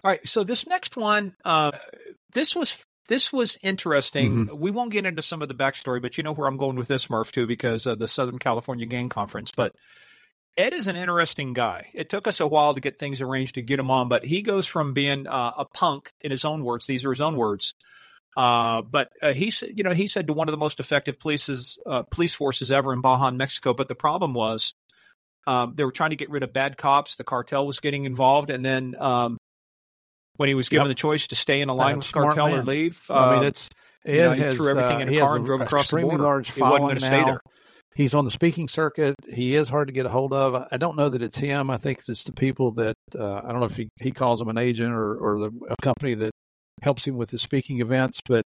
All right. So this next one, this was interesting. We won't get into some of the backstory, but you know where I'm going with this, Murph, too, because of the Southern California Gang Conference. But Ed is an interesting guy. It took us a while to get things arranged to get him on, but he goes from being a punk, in his own words. These are his own words. But he said to one of the most effective police forces ever in Baja, Mexico. But the problem was they were trying to get rid of bad cops. The cartel was getting involved, and then when he was given the choice to stay in a line with cartel or leave, he threw everything in a car and drove across the border. Large he wasn't going to stay there. He's on the speaking circuit. He is hard to get a hold of. I don't know that it's him. I think it's the people that I don't know if he calls them an agent or a company that helps him with his speaking events, but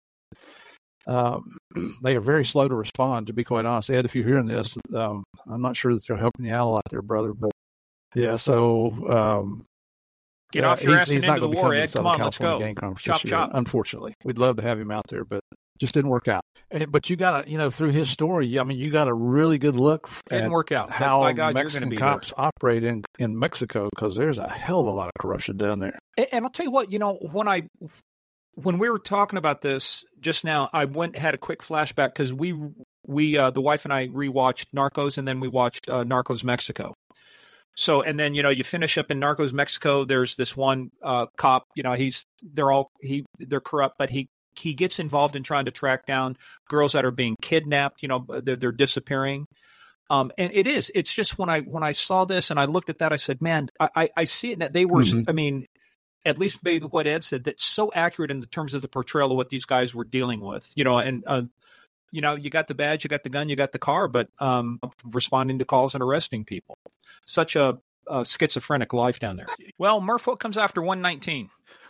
they are very slow to respond, to be quite honest. Ed, if you're hearing this, I'm not sure that they're helping you out there, brother. But yeah, so get off your ass and into the war, Ed. Come on, let's go. Chop, chop. Unfortunately, we'd love to have him out there, but just didn't work out. But you got to, through his story, I mean, you got a really good look didn't work out. How by God, Mexican cops operate in Mexico, because there's a hell of a lot of corruption down there. And I'll tell you what, when we were talking about this just now, I had a quick flashback because we the wife and I rewatched Narcos, and then we watched Narcos Mexico. So, and then, you finish up in Narcos Mexico. There's this one cop, they're corrupt, but he gets involved in trying to track down girls that are being kidnapped. They're disappearing. And it's just when I saw this and I looked at that, I said, man, I see it. That they were, I mean, at least what Ed said, that's so accurate in the terms of the portrayal of what these guys were dealing with, you got the badge, you got the gun, you got the car, but responding to calls and arresting people. Such a schizophrenic life down there. Well, Murph, what comes after 119?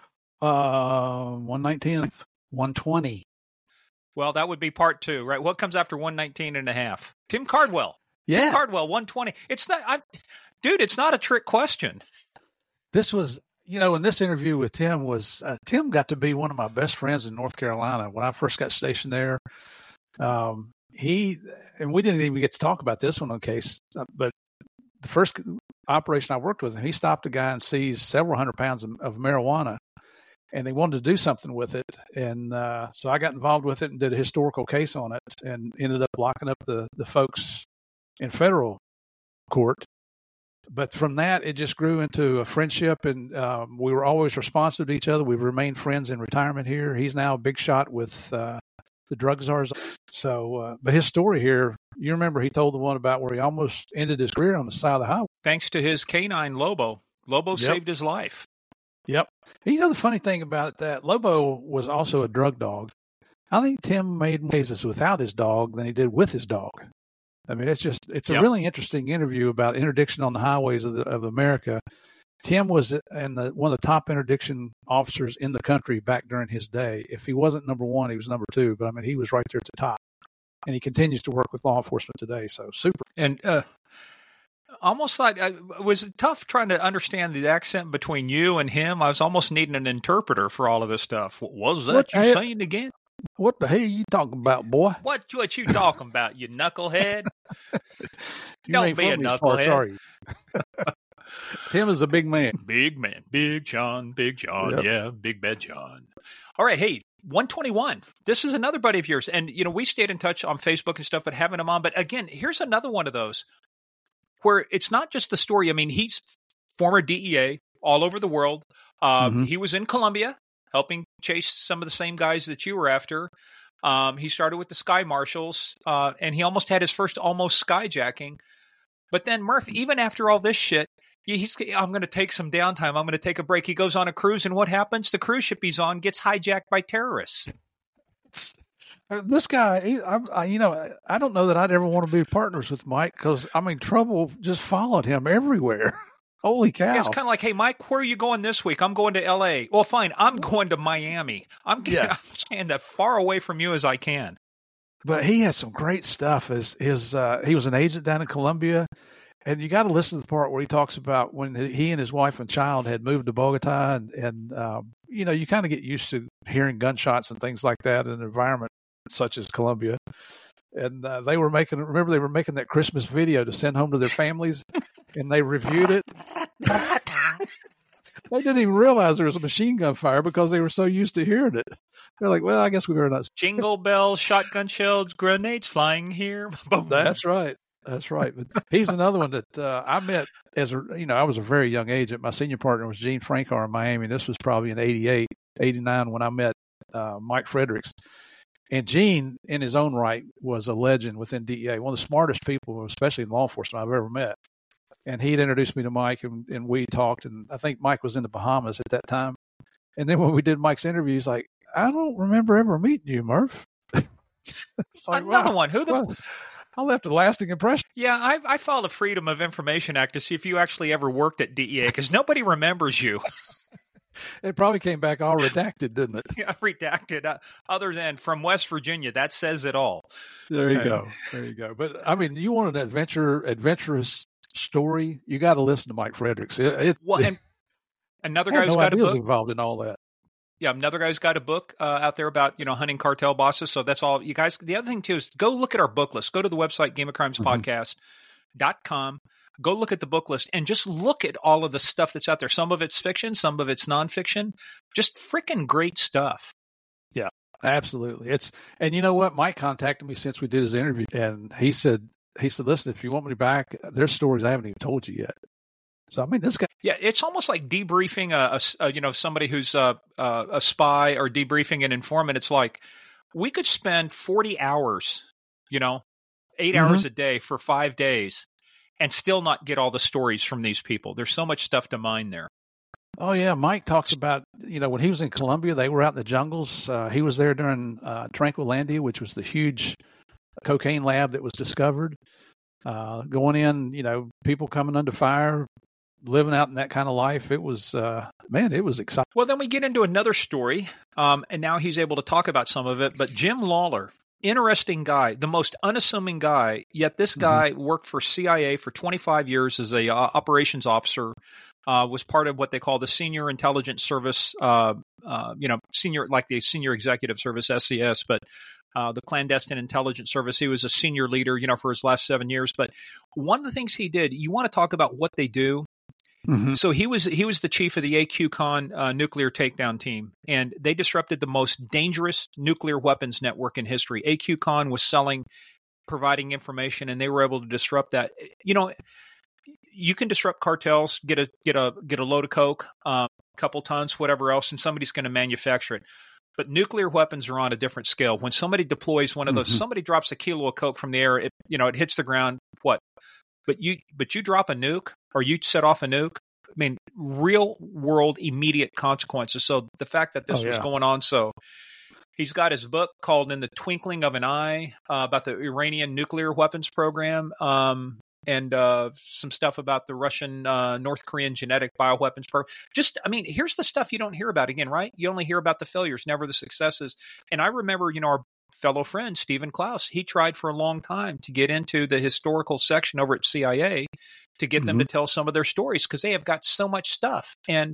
119, 120. Well, that would be part 2, right? What comes after 119 and a half? Tim Cardwell. Yeah. Tim Cardwell, 120. It's not a trick question. This was, in this interview with Tim Tim got to be one of my best friends in North Carolina when I first got stationed there. And we didn't even get to talk about this one on case, but the first operation I worked with him, he stopped a guy and seized several hundred pounds of marijuana, and they wanted to do something with it. And so I got involved with it and did a historical case on it, and ended up locking up the folks in federal court. But from that, it just grew into a friendship, and we were always responsive to each other. We've remained friends in retirement here. He's now a big shot with the drug czars. So, but his story here, you remember he told the one about where he almost ended his career on the side of the highway. Thanks to his canine, Lobo. Lobo saved his life. Yep. The funny thing about that, Lobo was also a drug dog. I think Tim made more cases without his dog than he did with his dog. I mean, it's a really interesting interview about interdiction on the highways of America. Tim was one of the top interdiction officers in the country back during his day. If he wasn't number one, he was number two. But I mean, he was right there at the top, and he continues to work with law enforcement today. So super. And almost like was it tough trying to understand the accent between you and him? I was almost needing an interpreter for all of this stuff. What was that you saying again? What the hell are you talking about, boy? What you talking about, you knucklehead? Don't be a knucklehead. Sorry. Tim is a big man. Big man. Big John. Yep. Yeah, Big Bad John. All right, hey, 121. This is another buddy of yours. And, we stayed in touch on Facebook and stuff, but having him on. But again, here's another one of those where it's not just the story. I mean, he's former DEA all over the world. He was in Colombia, helping chase some of the same guys that you were after. He started with the Sky Marshals, and he almost had his first skyjacking. But then Murph, even after all this shit, I'm going to take some downtime. I'm going to take a break. He goes on a cruise, and what happens? The cruise ship he's on gets hijacked by terrorists. This guy, I don't know that I'd ever want to be partners with Mike because, trouble just followed him everywhere. Holy cow. It's kind of like, hey, Mike, where are you going this week? I'm going to L.A. Well, fine. I'm going to Miami. I'm staying that far away from you as I can. But he has some great stuff. He was an agent down in Colombia. And you got to listen to the part where he talks about when he and his wife and child had moved to Bogota. And you kind of get used to hearing gunshots and things like that in an environment such as Colombia. And they were making that Christmas video to send home to their families. And they reviewed it. They didn't even realize there was a machine gun fire because they were so used to hearing it. They're like, well, I guess we better not. Jingle bells, shotgun shells, grenades flying here. Boom. That's right. That's right. But he's another one that I met I was a very young age. My senior partner was Gene Frankar in Miami. This was probably in 88, 89 when I met Mike Fredericks. And Gene, in his own right, was a legend within DEA, one of the smartest people, especially in law enforcement, I've ever met. And he'd introduced me to Mike, and we talked. And I think Mike was in the Bahamas at that time. And then when we did Mike's interview, he's like, I don't remember ever meeting you, Murph. Like, another one. Who the... I left a lasting impression. Yeah, I filed a Freedom of Information Act to see if you actually ever worked at DEA, because nobody remembers you. It probably came back all redacted, didn't it? Yeah, redacted. Other than from West Virginia, that says it all. There you go. There you go. But I mean, you want an adventurous story? You got to listen to Mike Fredericks. And another guy who's got a book involved in all that. Yeah, another guy's got a book out there about, hunting cartel bosses. So that's all you guys. The other thing, too, is go look at our book list. Go to the website, gameofcrimespodcast.com. Go look at the book list and just look at all of the stuff that's out there. Some of it's fiction, some of it's nonfiction. Just freaking great stuff. Yeah, absolutely. And you know what? Mike contacted me since we did his interview, and he said, listen, if you want me back, there's stories I haven't even told you yet. So, I mean, this guy. Yeah, it's almost like debriefing somebody who's a spy, or debriefing an informant. It's like we could spend 40 hours, 8 hours a day for 5 days and still not get all the stories from these people. There's so much stuff to mine there. Oh, yeah. Mike talks about, when he was in Colombia, they were out in the jungles. He was there during Tranquilandia, which was the huge cocaine lab that was discovered. Going in, people coming under fire, living out in that kind of life. It was, it was exciting. Well, then we get into another story, and now he's able to talk about some of it. But Jim Lawler, interesting guy, the most unassuming guy, yet this guy worked for CIA for 25 years as a operations officer, was part of what they call the Senior Intelligence Service, senior, like the Senior Executive Service, SES, but the Clandestine Intelligence Service. He was a senior leader, for his last 7 years. But one of the things he did, you want to talk about what they do. So he was the chief of the AQCON nuclear takedown team, and they disrupted the most dangerous nuclear weapons network in history. AQCON was providing information, and they were able to disrupt that. You can disrupt cartels, get a load of coke, a couple tons, whatever else, and somebody's going to manufacture it. But nuclear weapons are on a different scale. When somebody deploys one of those, somebody drops a kilo of coke from the air, it hits the ground. What? But you drop a nuke, or you set off a nuke. I mean, real world, immediate consequences. So the fact that this was going on, so he's got his book called "In the Twinkling of an Eye" about the Iranian nuclear weapons program, and some stuff about the Russian, North Korean genetic bioweapons program. Here's the stuff you don't hear about again, right? You only hear about the failures, never the successes. And I remember, our fellow friend, Stephen Klaus, he tried for a long time to get into the historical section over at CIA to get them to tell some of their stories, because they have got so much stuff. And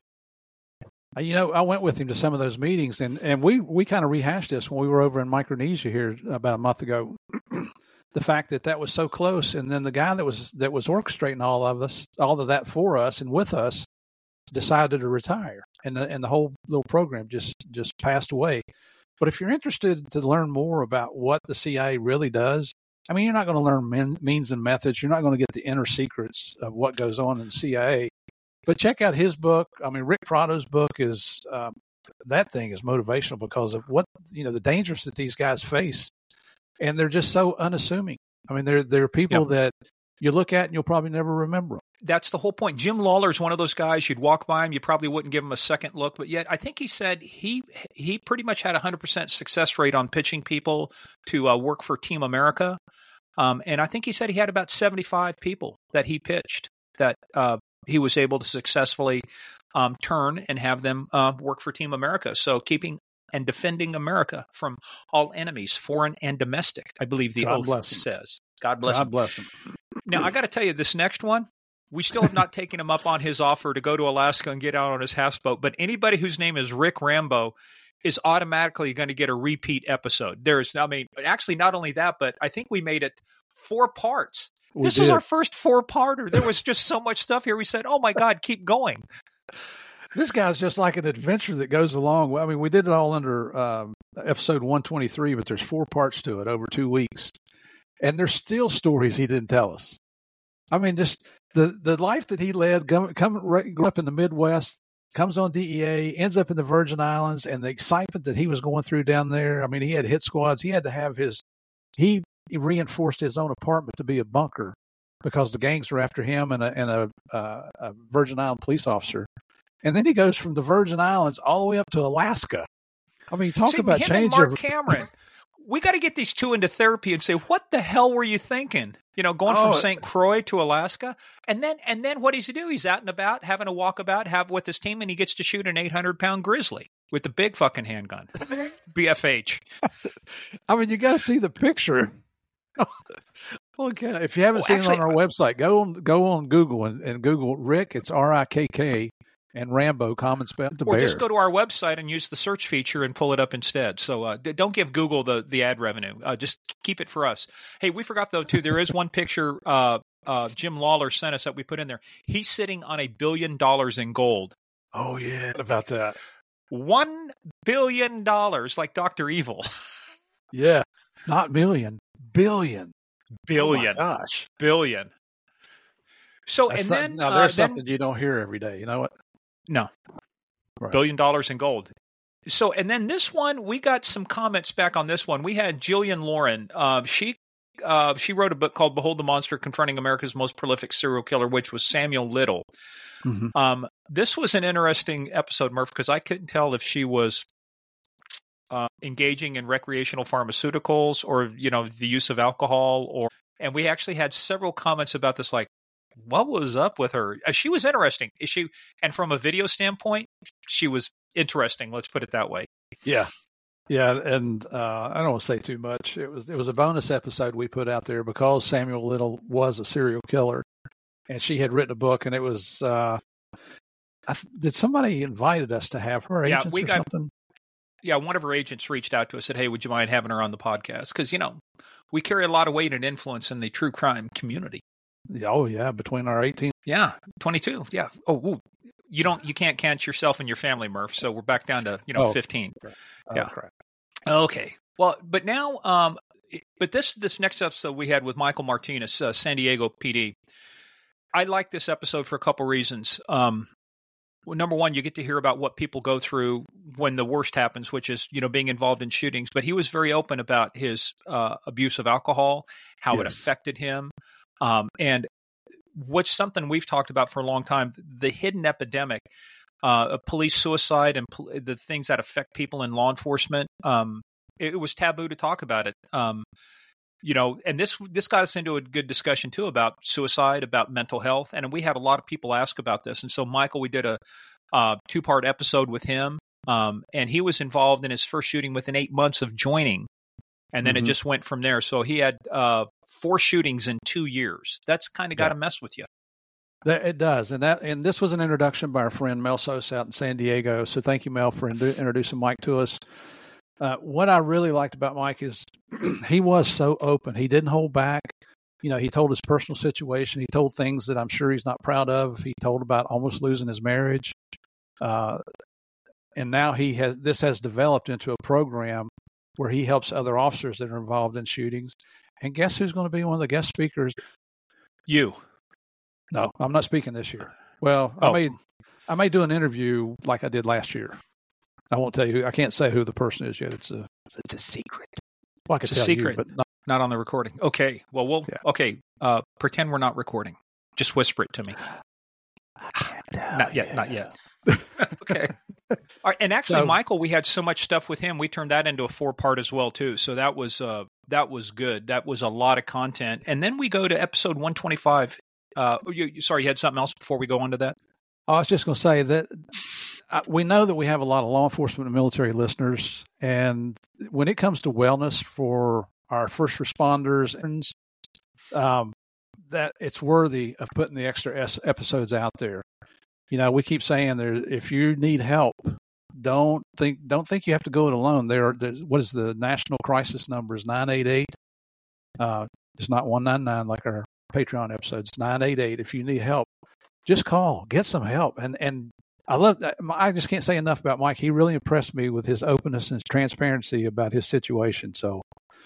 I went with him to some of those meetings, and we kind of rehashed this when we were over in Micronesia here about a month ago. The fact that was so close, and then the guy that was orchestrating all of that for us and with us decided to retire, and the whole little program just passed away. But if you're interested to learn more about what the CIA really does, you're not going to learn means and methods. You're not going to get the inner secrets of what goes on in the CIA. But check out his book. Rick Prado's book is that thing is motivational because of what the dangers that these guys face, and they're just so unassuming. They're people that you look at and you'll probably never remember them. That's the whole point. Jim Lawler is one of those guys, you'd walk by him, you probably wouldn't give him a second look, but yet I think he said he pretty much had 100% success rate on pitching people to work for Team America. And I think he said he had about 75 people that he pitched that he was able to successfully turn and have them work for Team America. So keeping and defending America from all enemies, foreign and domestic, I believe the oath says. God bless him. God bless him. Now, I got to tell you, this next one, we still have not taken him up on his offer to go to Alaska and get out on his houseboat. But anybody whose name is Rick Rambo is automatically going to get a repeat episode. Actually, not only that, but I think we made it 4 parts. This is our first 4-parter. There was just so much stuff here. We said, oh, my God, keep going. This guy's just like an adventure that goes along. I mean, we did it all under episode 123, but there's 4 parts to it over 2 weeks. And there's still stories he didn't tell us. I mean, just the life that he led, grew up in the Midwest, comes on DEA, ends up in the Virgin Islands, and the excitement that he was going through down there. I mean, he had hit squads. He had to have he reinforced his own apartment to be a bunker because the gangs were after him and a Virgin Island police officer. And then he goes from the Virgin Islands all the way up to Alaska. I mean, talk about change. Mark Cameron. We got to get these two into therapy and say, what the hell were you thinking? Going from St. Croix to Alaska. And then what does he do? He's out and about, having a walkabout, with his team, and he gets to shoot an 800-pound grizzly with the big fucking handgun. BFH. I mean, you got to see the picture. Okay. If you haven't seen it on our website, go on Google and Google Rick. It's RIKK. And Rambo, common spell the bear. Or just go to our website and use the search feature and pull it up instead. So don't give Google the ad revenue. Just keep it for us. Hey, we forgot, though, too, there is one picture Jim Lawler sent us that we put in there. He's sitting on $1 billion in gold. Oh, yeah. What about that? $1 billion, like Dr. Evil. Yeah. Not million. Billion. Billion. Oh, my gosh. Billion. So, and then... Now, there's something you don't hear every day. You know what? No. Right. $1 billion in gold. So, and then this one, we got some comments back on this one. We had Jillian Lauren. She wrote a book called Behold the Monster, Confronting America's Most Prolific Serial Killer, which was Samuel Little. Mm-hmm. This was an interesting episode, Murph, because I couldn't tell if she was engaging in recreational pharmaceuticals or, the use of alcohol. And we actually had several comments about this, like, what was up with her? She was interesting. And from a video standpoint, she was interesting. Let's put it that way. Yeah. Yeah. And I don't want to say too much. It was a bonus episode we put out there because Samuel Little was a serial killer and she had written a book, and it was, did somebody invited us to have her agents or something? Yeah. One of her agents reached out to us, said, hey, would you mind having her on the podcast? Because, we carry a lot of weight and influence in the true crime community. Oh yeah, between our 18. Yeah, 22. Yeah. Oh, you can't count yourself and your family, Murph. So we're back down to 15. Okay. Yeah. Correct. Okay. Well, but now, but this next episode we had with Michael Martinez, San Diego PD. I like this episode for a couple reasons. Number one, you get to hear about what people go through when the worst happens, which is, being involved in shootings. But he was very open about his abuse of alcohol, how it affected him. And what's something we've talked about for a long time, the hidden epidemic of police suicide and the things that affect people in law enforcement. It was taboo to talk about it. And this got us into a good discussion too about suicide, about mental health. And we had a lot of people ask about this. And so Michael, we did a 2-part episode with him. And he was involved in his first shooting within 8 months of joining. And then it just went from there. So he had 4 shootings in 2 years. That's kind of got to mess with you. It does. And this was an introduction by our friend Mel Sosa out in San Diego. So thank you, Mel, for introducing Mike to us. What I really liked about Mike is he was so open. He didn't hold back. He told his personal situation. He told things that I'm sure he's not proud of. He told about almost losing his marriage. And now this has developed into a program where he helps other officers that are involved in shootings. And guess who's going to be one of the guest speakers? You. No, I'm not speaking this year. Well, I may do an interview like I did last year. I won't tell you who. I can't say who the person is yet. It's a secret. Well, I can tell secret, you, but not on the recording. Okay. Well, okay. Pretend we're not recording. Just whisper it to me. Not yet. Okay. All right, and actually, Michael, we had so much stuff with him. We turned that into a 4-part as well, too. So that was good. That was a lot of content. And then we go to episode 125. You had something else before we go on to that? I was just going to say that we know that we have a lot of law enforcement and military listeners. And when it comes to wellness for our first responders, that it's worthy of putting the extra episodes out there. We keep saying if you need help, don't think you have to go it alone. What is the national crisis number is 988. It's not 199 like our Patreon episodes. 988. If you need help, just call, get some help. And I love that. I just can't say enough about Mike. He really impressed me with his openness and transparency about his situation. So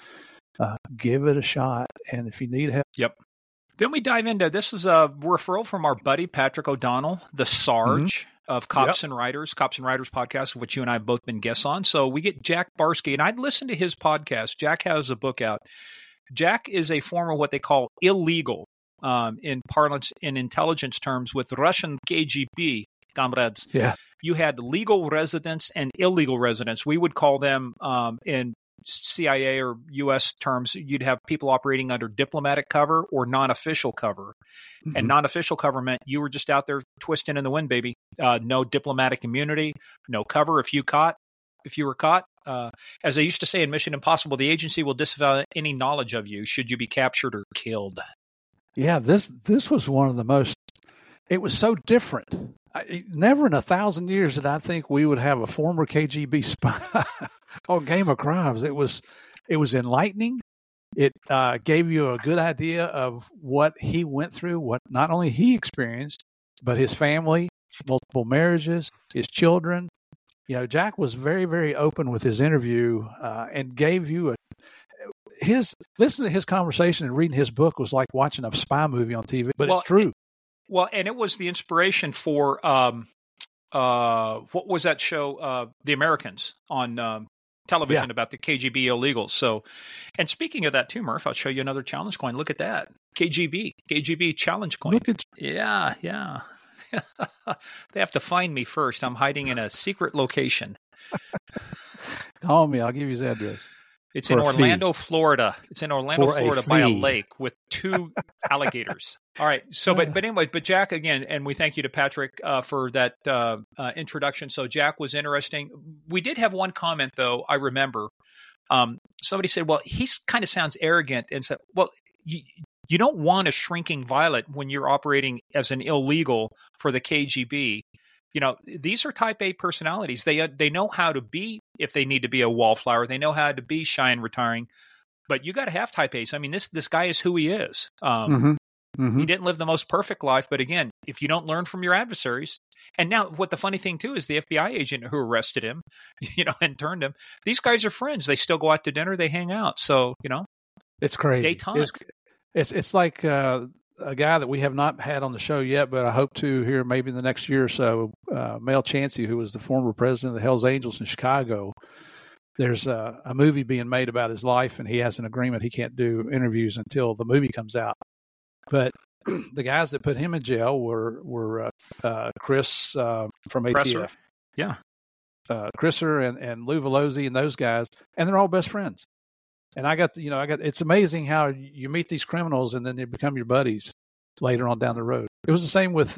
give it a shot. And if you need help. Yep. Then we dive into, this is a referral from our buddy, Patrick O'Donnell, the Sarge of Cops and Writers podcast, which you and I have both been guests on. So we get Jack Barsky, and I'd listened to his podcast. Jack has a book out. Jack is a former what they call illegal in parlance, in intelligence terms, with Russian KGB, comrades. Yeah. You had legal residents and illegal residents. We would call them in CIA or U.S. terms, you'd have people operating under diplomatic cover or non-official cover. Mm-hmm. And non-official cover meant you were just out there twisting in the wind, baby. No diplomatic immunity, no cover. If you were caught, as they used to say in Mission Impossible, the agency will disavow any knowledge of you should you be captured or killed. Yeah, this was one of the most. It was so different. Never in 1,000 years did I think we would have a former KGB spy on Game of Crimes. It was enlightening. It gave you a good idea of what he went through, what not only he experienced, but his family, multiple marriages, his children. You know, Jack was very, very open with his interview and gave you listen to his conversation and reading his book was like watching a spy movie on TV, but it's true. And it was the inspiration for what was that show, The Americans on television about the KGB illegals. So, and speaking of that too, Murph, I'll show you another challenge coin. Look at that. KGB challenge coin. Yeah. They have to find me first. I'm hiding in a secret location. Call me. I'll give you his address. It's in Orlando, Florida. It's in Orlando, Florida, by a lake with 2 alligators. All right. So, but anyway, Jack, again, and we thank you to Patrick for that introduction. So Jack was interesting. We did have one comment, though, I remember. Somebody said, well, he kind of sounds arrogant, and said, well, you don't want a shrinking violet when you're operating as an illegal for the KGB. You know, these are type A personalities. They know how to be, if they need to be a wallflower. They know how to be shy and retiring. But you got to have type A's. I mean, this guy is who he is. He didn't live the most perfect life. But again, if you don't learn from your adversaries, and now what the funny thing too is the FBI agent who arrested him, and turned him. These guys are friends. They still go out to dinner. They hang out. So, it's crazy. Daytime. It's like a guy that we have not had on the show yet, but I hope to here maybe in the next year or so, Mel Chancey, who was the former president of the Hells Angels in Chicago. There's a movie being made about his life, and he has an agreement he can't do interviews until the movie comes out. But the guys that put him in jail were Chris from ATF. Presser. Yeah. Chriser and Lou Velozzi and those guys, and they're all best friends. And it's amazing how you meet these criminals and then they become your buddies later on down the road. It was the same with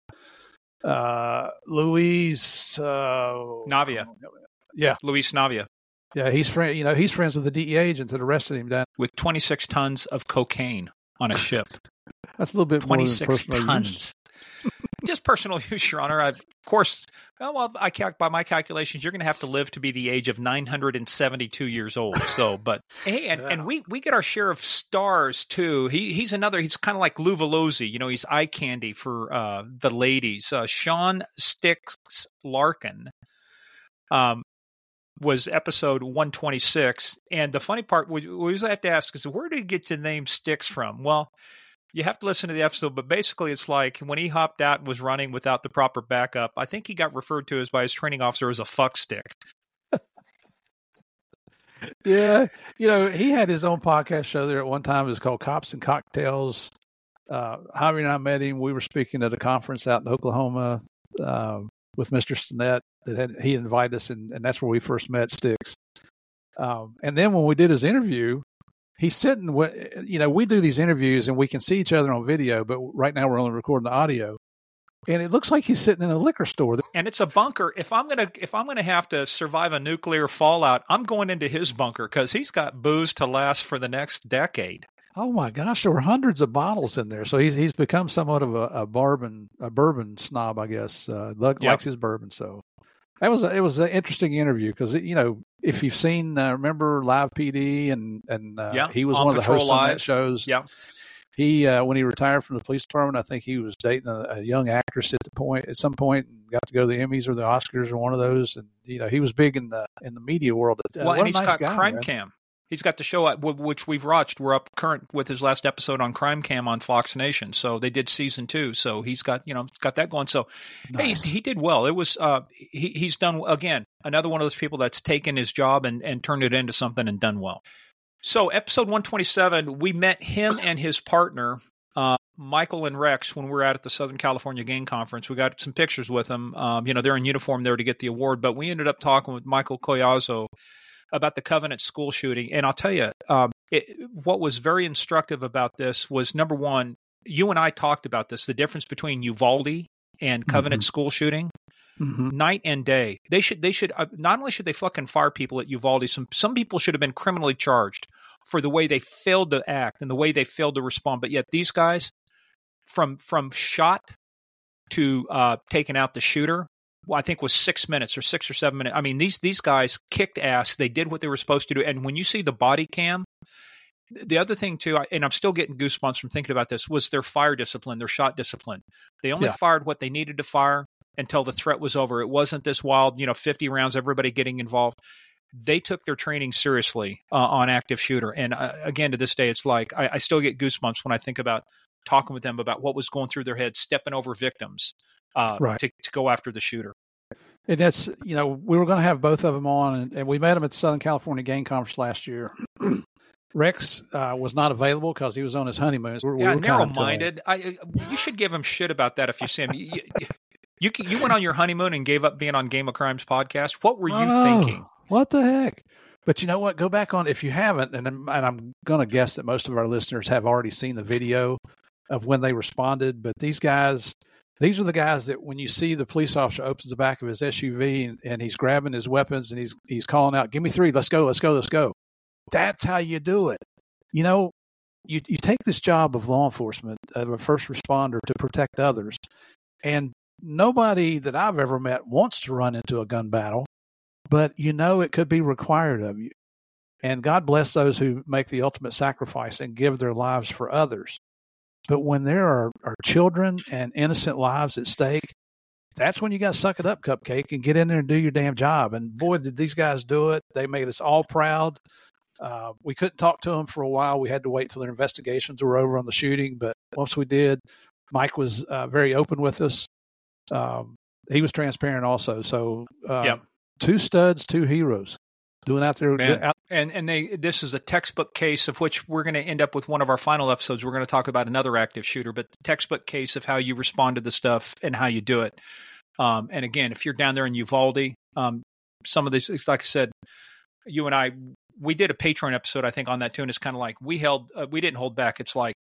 Luis Navia. Yeah. Luis Navia. Yeah, he's friends with the DEA agent that arrested him down with 26 tons of cocaine on a ship. That's a little bit more than personal tons. use. Just personal use, Your Honor. Of course, by my calculations, you're going to have to live to be the age of 972 years old. So, but hey, and we get our share of stars too. He's another. He's kind of like Lou Velozzi. He's eye candy for the ladies. Sean Sticks Larkin was episode 126, and the funny part we always have to ask is where did he get the name Sticks from? Well, you have to listen to the episode, but basically it's like when he hopped out and was running without the proper backup, I think he got referred to by his training officer as a fuck stick. Yeah. He had his own podcast show there at one time. It was called Cops and Cocktails. Javi and I met him. We were speaking at a conference out in Oklahoma with Mr. Stinnett he invited us, and that's where we first met Sticks. And then when we did his interview, he's sitting, we do these interviews and we can see each other on video, but right now we're only recording the audio. And it looks like he's sitting in a liquor store. And it's a bunker. If I'm gonna have to survive a nuclear fallout, I'm going into his bunker because he's got booze to last for the next decade. Oh my gosh, there were hundreds of bottles in there. So he's become somewhat of a bourbon snob, I guess. Likes his bourbon. So it was an interesting interview because if you've seen remember Live PD and he was one of the hosts on that shows. Yeah. He when he retired from the police department, I think he was dating a young actress at some point, and got to go to the Emmys or the Oscars or one of those. And he was big in the media world. Well, and he's got Crime Cam. He's got the show which we've watched. We're up current with his last episode on Crime Cam on Fox Nation. So they did season 2. So he's got that going. So nice. Hey, he did well. It was he's done again. Another one of those people that's taken his job and turned it into something and done well. So episode 127, we met him and his partner, Michael and Rex, when we were out at the Southern California Game Conference. We got some pictures with them. They're in uniform there to get the award, but we ended up talking with Michael Collazo about the Covenant school shooting. And I'll tell you, what was very instructive about this was, number one, you and I talked about this, the difference between Uvalde and Covenant school shooting. Mm-hmm. Night and day. They should not only should they fucking fire people at Uvalde, some people should have been criminally charged for the way they failed to act and the way they failed to respond. But yet these guys, from shot to taking out the shooter, I think was 6 minutes or 6 or 7 minutes. I mean, these guys kicked ass. They did what they were supposed to do. And when you see the body cam, the other thing too, and I'm still getting goosebumps from thinking about this, was their fire discipline, their shot discipline. They only fired what they needed to fire until the threat was over. It wasn't this wild, 50 rounds, everybody getting involved. They took their training seriously on active shooter. And again, to this day, it's like I still get goosebumps when I think about talking with them about what was going through their heads, stepping over victims to go after the shooter. And that's, we were going to have both of them on, and we met them at the Southern California Game Conference last year. Rex was not available because he was on his honeymoon. We were narrow-minded. You should give him shit about that if you see him. You went on your honeymoon and gave up being on Game of Crimes podcast. What were you thinking? What the heck? But you know what? Go back on, if you haven't, and I'm going to guess that most of our listeners have already seen the video of when they responded. But these are the guys that when you see the police officer opens the back of his SUV and he's grabbing his weapons and he's calling out, "Give me 3, let's go, let's go, let's go." That's how you do it. You take this job of law enforcement, of a first responder, to protect others. And nobody that I've ever met wants to run into a gun battle, but it could be required of you. And God bless those who make the ultimate sacrifice and give their lives for others. But when there are children and innocent lives at stake, that's when you got to suck it up, Cupcake, and get in there and do your damn job. And boy, did these guys do it. They made us all proud. We couldn't talk to them for a while. We had to wait till their investigations were over on the shooting. But once we did, Mike was very open with us. He was transparent also. So 2 studs, 2 heroes doing out there. And this is a textbook case of which we're going to end up with one of our final episodes. We're going to talk about another active shooter, but the textbook case of how you respond to the stuff and how you do it. And again, if you're down there in Uvalde, some of this, like I said, you and I, we did a Patreon episode, I think, on that too. And it's kind of like we didn't hold back. It's like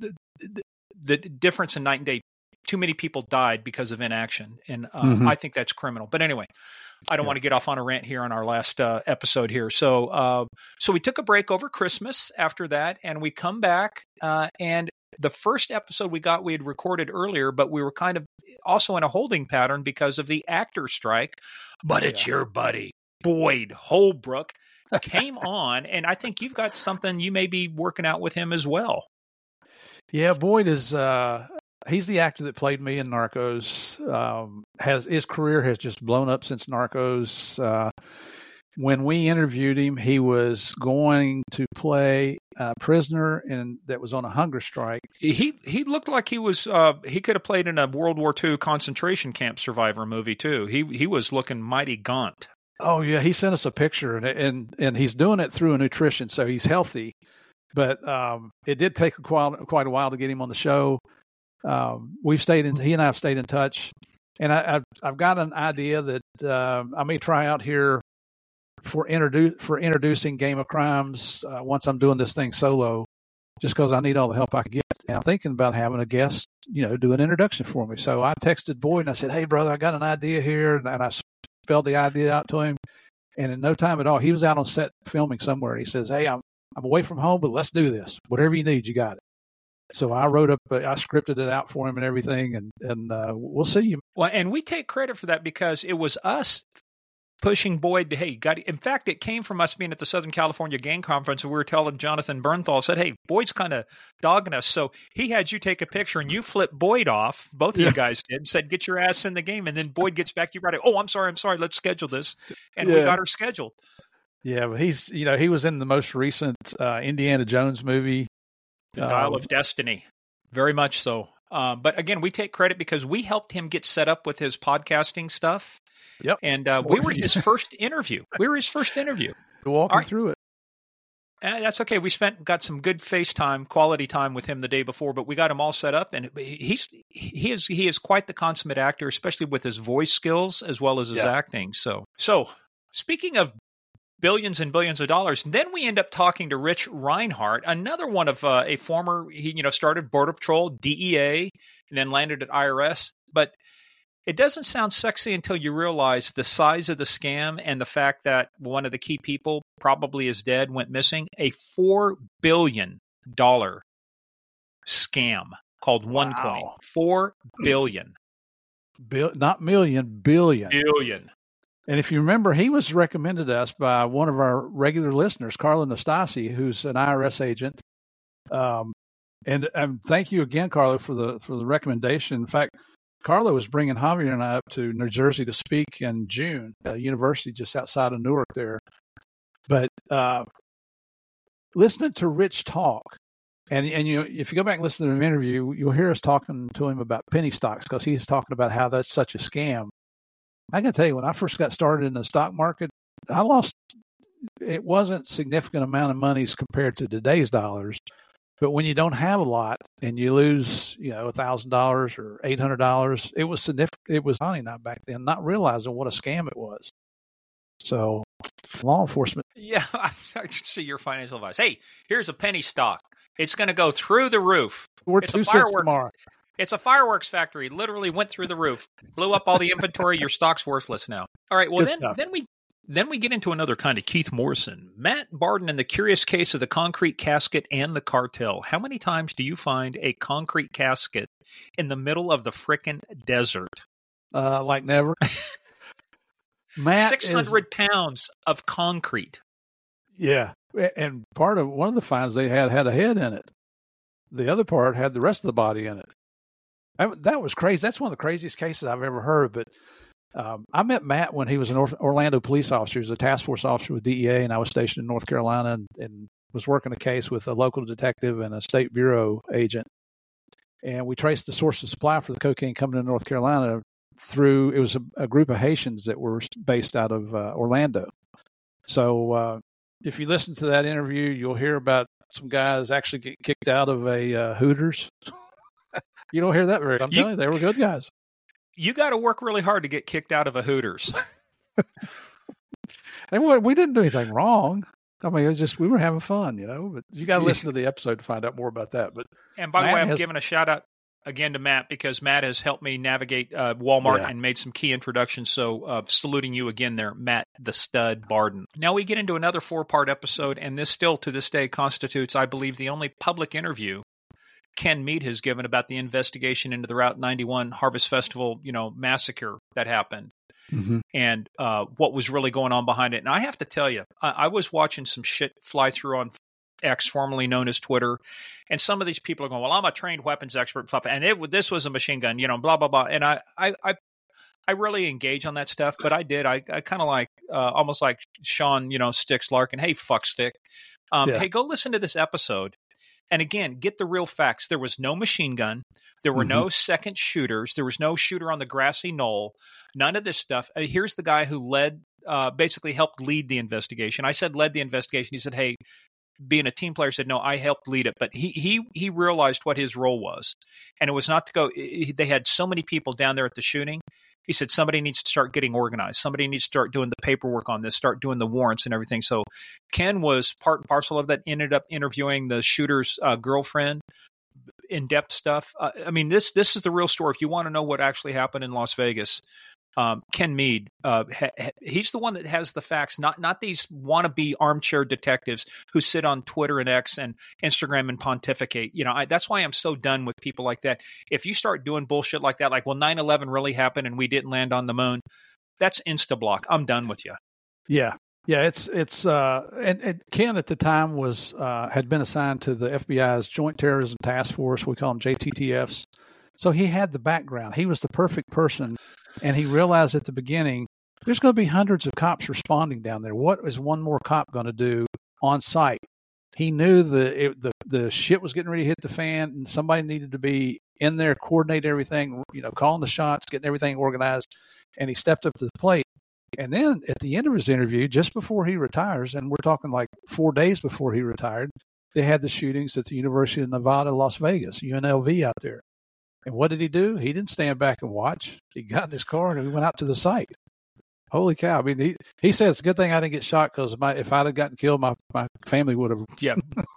the difference in night and day. Too many people died because of inaction. And I think that's criminal. But anyway, I don't want to get off on a rant here on our last episode here. So we took a break over Christmas after that, and we come back. And the first episode we had recorded earlier, but we were kind of also in a holding pattern because of the actor strike. But it's your buddy, Boyd Holbrook, came on. And I think you've got something you may be working out with him as well. Yeah, Boyd is... he's the actor that played me in Narcos. His career has just blown up since Narcos. When we interviewed him, he was going to play a prisoner that was on a hunger strike. He looked like he was. He could have played in a World War II concentration camp survivor movie too. He was looking mighty gaunt. Oh yeah, he sent us a picture, and he's doing it through a nutrition, so he's healthy. But it did take quite a while to get him on the show. He and I have stayed in touch, and I've got an idea that I may try out here for introducing Game of Crimes once I'm doing this thing solo, just because I need all the help I can get. And I'm thinking about having a guest, do an introduction for me. So I texted Boyd and I said, "Hey brother, I got an idea here," and I spelled the idea out to him. And in no time at all, he was out on set filming somewhere. He says, "Hey, I'm away from home, but let's do this. Whatever you need, you got it." So I I scripted it out for him and everything, and we'll see you. Well, and we take credit for that because it was us pushing Boyd to, hey, in fact, it came from us being at the Southern California Gang Conference, and we were telling Jonathan Bernthal, said, hey, Boyd's kind of dogging us. So he had you take a picture, and you flipped Boyd off. Both of you guys did, and said, get your ass in the game. And then Boyd gets back to you right away. Oh, I'm sorry. Let's schedule this. And we got her scheduled. Yeah, but he was in the most recent Indiana Jones movie. The Dial of Destiny. Very much so. But again, we take credit because we helped him get set up with his podcasting stuff. Yep. And we were his first interview. Walking through it. That's okay. We got some good FaceTime, quality time with him the day before, but we got him all set up, and he is quite the consummate actor, especially with his voice skills as well as his acting. So speaking of billions and billions of dollars, then we end up talking to Rich Reinhardt, another one of a former, he started Border Patrol, DEA, and then landed at IRS, but it doesn't sound sexy until you realize the size of the scam and the fact that one of the key people probably is dead, went missing. A $4 billion scam called OneCoin. $4 billion. Not million, billion. Billion. And if you remember, he was recommended to us by one of our regular listeners, Carlo Nastasi, who's an IRS agent. And thank you again, Carlo, for the recommendation. In fact, Carlo was bringing Javier and I up to New Jersey to speak in June, at a university just outside of Newark there. But listening to Rich talk, and if you go back and listen to the interview, you'll hear us talking to him about penny stocks, because he's talking about how that's such a scam. I can tell you, when I first got started in the stock market, I lost, it wasn't a significant amount of money compared to today's dollars. But when you don't have a lot and you lose, $1,000 or $800, it was significant. It was funny not back then, not realizing what a scam it was. So, law enforcement. Yeah, I can see your financial advice. Hey, here's a penny stock. It's going to go through the roof. We're 2 cents tomorrow. It's a fireworks factory. Literally went through the roof, blew up all the inventory. Your stock's worthless now. All right. Well, then we get into another kind of Keith Morrison. Matt Barden and the curious case of the concrete casket and the cartel. How many times do you find a concrete casket in the middle of the frickin' desert? Like never. Matt 600 pounds of concrete. Yeah. And one of the finds they had a head in it. The other part had the rest of the body in it. That was crazy. That's one of the craziest cases I've ever heard. But I met Matt when he was an Orlando police officer. He was a task force officer with DEA, and I was stationed in North Carolina and was working a case with a local detective and a state bureau agent. And we traced the source of supply for the cocaine coming to North Carolina through, it was a group of Haitians that were based out of Orlando. So if you listen to that interview, you'll hear about some guys actually get kicked out of a Hooters. You don't hear that very often. I'm telling you, they were good guys. You got to work really hard to get kicked out of a Hooters. And we didn't do anything wrong. I mean, it's just, we were having fun, but you got to listen to the episode to find out more about that. But by the way, I'm giving a shout out again to Matt, because Matt has helped me navigate Walmart and made some key introductions. So saluting you again there, Matt the Stud Barden. Now we get into another 4-part episode, and this still to this day constitutes, I believe, the only public interview Ken Mead has given about the investigation into the Route 91 Harvest Festival, massacre that happened. Mm-hmm. And what was really going on behind it. And I have to tell you, I was watching some shit fly through on X, formerly known as Twitter, and some of these people are going, well, I'm a trained weapons expert, and this was a machine gun, blah, blah, blah. And I really engage on that stuff, but I kind of like, almost like Sean, Sticks Larkin, hey, fuck Stick. Hey, go listen to this episode. And again, get the real facts. There was no machine gun. There were no second shooters. There was no shooter on the grassy knoll. None of this stuff. Here's the guy who basically helped lead the investigation. I said led the investigation. He said, hey, being a team player, said, no, I helped lead it. But he realized what his role was. And it was not to go, they had so many people down there at the shooting. He said, somebody needs to start getting organized. Somebody needs to start doing the paperwork on this, start doing the warrants and everything. So Ken was part and parcel of that, ended up interviewing the shooter's girlfriend, in-depth stuff. I mean, this is the real story. If you want to know what actually happened in Las Vegas, Ken Mead, he's the one that has the facts, not these wannabe armchair detectives who sit on Twitter and X and Instagram and pontificate. That's why I'm so done with people like that. If you start doing bullshit like that, like, well, 9/11 really happened and we didn't land on the moon, that's insta-block. I'm done with you. Yeah. Yeah, and Ken at the time was had been assigned to the FBI's Joint Terrorism Task Force. We call them JTTFs. So he had the background. He was the perfect person, and he realized at the beginning there's going to be hundreds of cops responding down there. What is one more cop going to do on site? He knew the shit was getting ready to hit the fan, and somebody needed to be in there, coordinate everything, calling the shots, getting everything organized, and he stepped up to the plate. And then at the end of his interview, just before he retires, and we're talking like 4 days before he retired, they had the shootings at the University of Nevada, Las Vegas, UNLV out there. And what did he do? He didn't stand back and watch. He got in his car and he went out to the site. Holy cow. I mean, he said it's a good thing I didn't get shot because if I'd have gotten killed, my family would have. Yeah.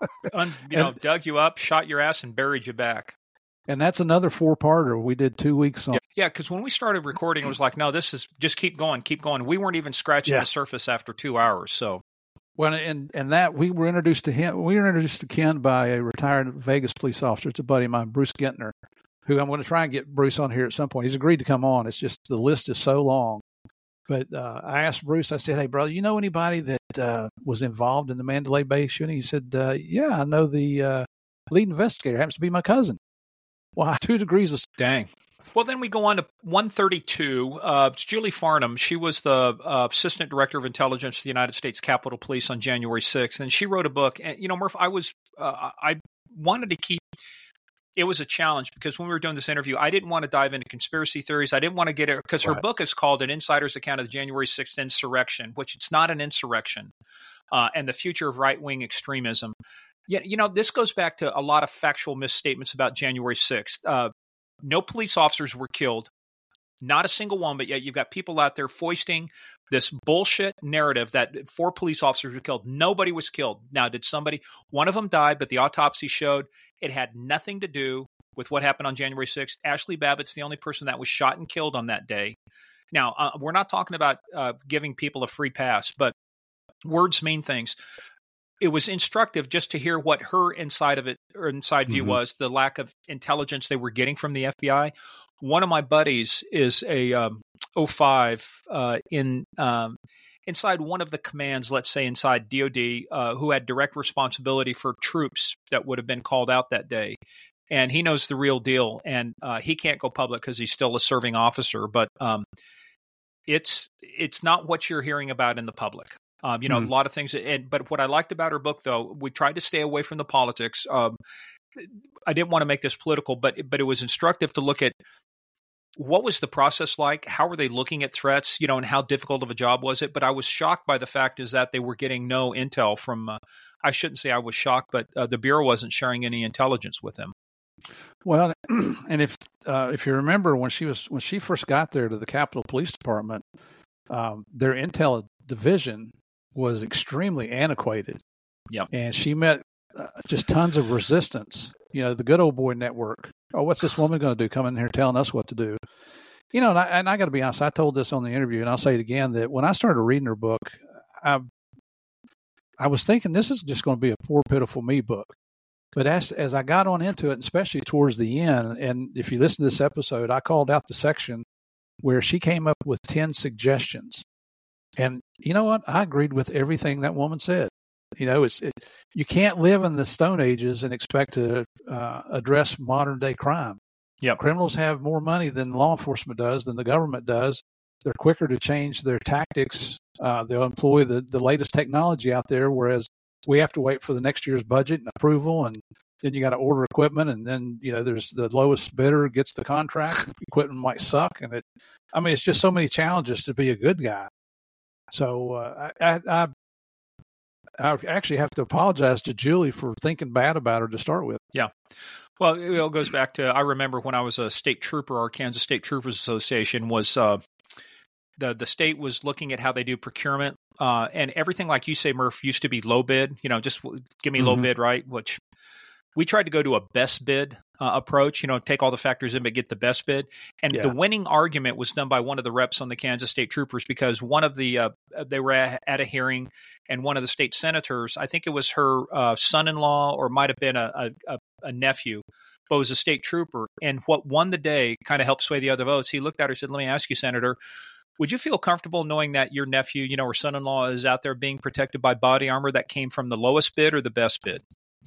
Dug you up, shot your ass, and buried you back. And that's another 4-parter. We did 2 weeks on. Yeah, because when we started recording, it was like, no, this is just keep going. We weren't even scratching the surface after 2 hours. So, well, and that we were introduced to him. We were introduced to Ken by a retired Vegas police officer. It's a buddy of mine, Bruce Gentner, who I'm going to try and get Bruce on here at some point. He's agreed to come on. It's just the list is so long. But I asked Bruce. I said, "Hey, brother, you know anybody that was involved in the Mandalay Bay shooting?" He said, "Yeah, I know the lead investigator. Happens to be my cousin." Well, 2 degrees of dang. Well, then we go on to 132. It's Julie Farnham. She was the Assistant Director of Intelligence for the United States Capitol Police on January 6th. And she wrote a book. And, Murph, I wanted to keep – it was a challenge because when we were doing this interview, I didn't want to dive into conspiracy theories. I didn't want to get it – because her book is called An Insider's Account of the January 6th Insurrection, which it's not an insurrection, and the Future of Right-Wing Extremism. Yeah, this goes back to a lot of factual misstatements about January 6th. No police officers were killed, not a single one, but yet you've got people out there foisting this bullshit narrative that 4 police officers were killed. Nobody was killed. Now, one of them died, but the autopsy showed it had nothing to do with what happened on January 6th. Ashley Babbitt's the only person that was shot and killed on that day. Now, we're not talking about giving people a free pass, but words mean things. It was instructive just to hear what her inside view was, the lack of intelligence they were getting from the FBI. One of my buddies is a 05 inside one of the commands, let's say inside DOD, who had direct responsibility for troops that would have been called out that day. And he knows the real deal. And he can't go public because he's still a serving officer. But it's not what you're hearing about in the public. A lot of things. But what I liked about her book, though, we tried to stay away from the politics. I didn't want to make this political, but it was instructive to look at what was the process like? How were they looking at threats? And how difficult of a job was it? But I was shocked by the fact is that they were getting no intel from. I shouldn't say I was shocked, but the Bureau wasn't sharing any intelligence with them. Well, and if you remember when she first got there to the Capitol Police Department, their intel division was extremely antiquated. Yep. And she met just tons of resistance. The good old boy network. Oh, what's this woman going to do? Coming in here telling us what to do. And I got to be honest. I told this on the interview, and I'll say it again, that when I started reading her book, I was thinking this is just going to be a poor, pitiful me book. But as I got on into it, especially towards the end, and if you listen to this episode, I called out the section where she came up with 10 suggestions. And you know what? I agreed with everything that woman said. You can't live in the Stone Ages and expect to address modern day crime. Yep. Criminals have more money than law enforcement does, than the government does. They're quicker to change their tactics. They'll employ the latest technology out there, whereas we have to wait for the next year's budget and approval, and then you got to order equipment, and then there's the lowest bidder gets the contract. Equipment might suck, and it's just so many challenges to be a good guy. So I actually have to apologize to Julie for thinking bad about her to start with. Yeah. Well, it all goes back to, I remember when I was a state trooper, our Kansas State Troopers Association was, the state was looking at how they do procurement, and everything, like you say, Murph, used to be low bid, just give me low bid, right? Which we tried to go to a best bid approach, take all the factors in, but get the best bid. And the winning argument was done by one of the reps on the Kansas State Troopers, because one of the, they were at a hearing, and one of the state senators, I think it was her son-in-law or might have been a nephew, but was a state trooper. And what won the day kind of helped sway the other votes. He looked at her and said, "Let me ask you, Senator, Would you feel comfortable knowing that your nephew, or son-in-law is out there being protected by body armor that came from the lowest bid or the best bid?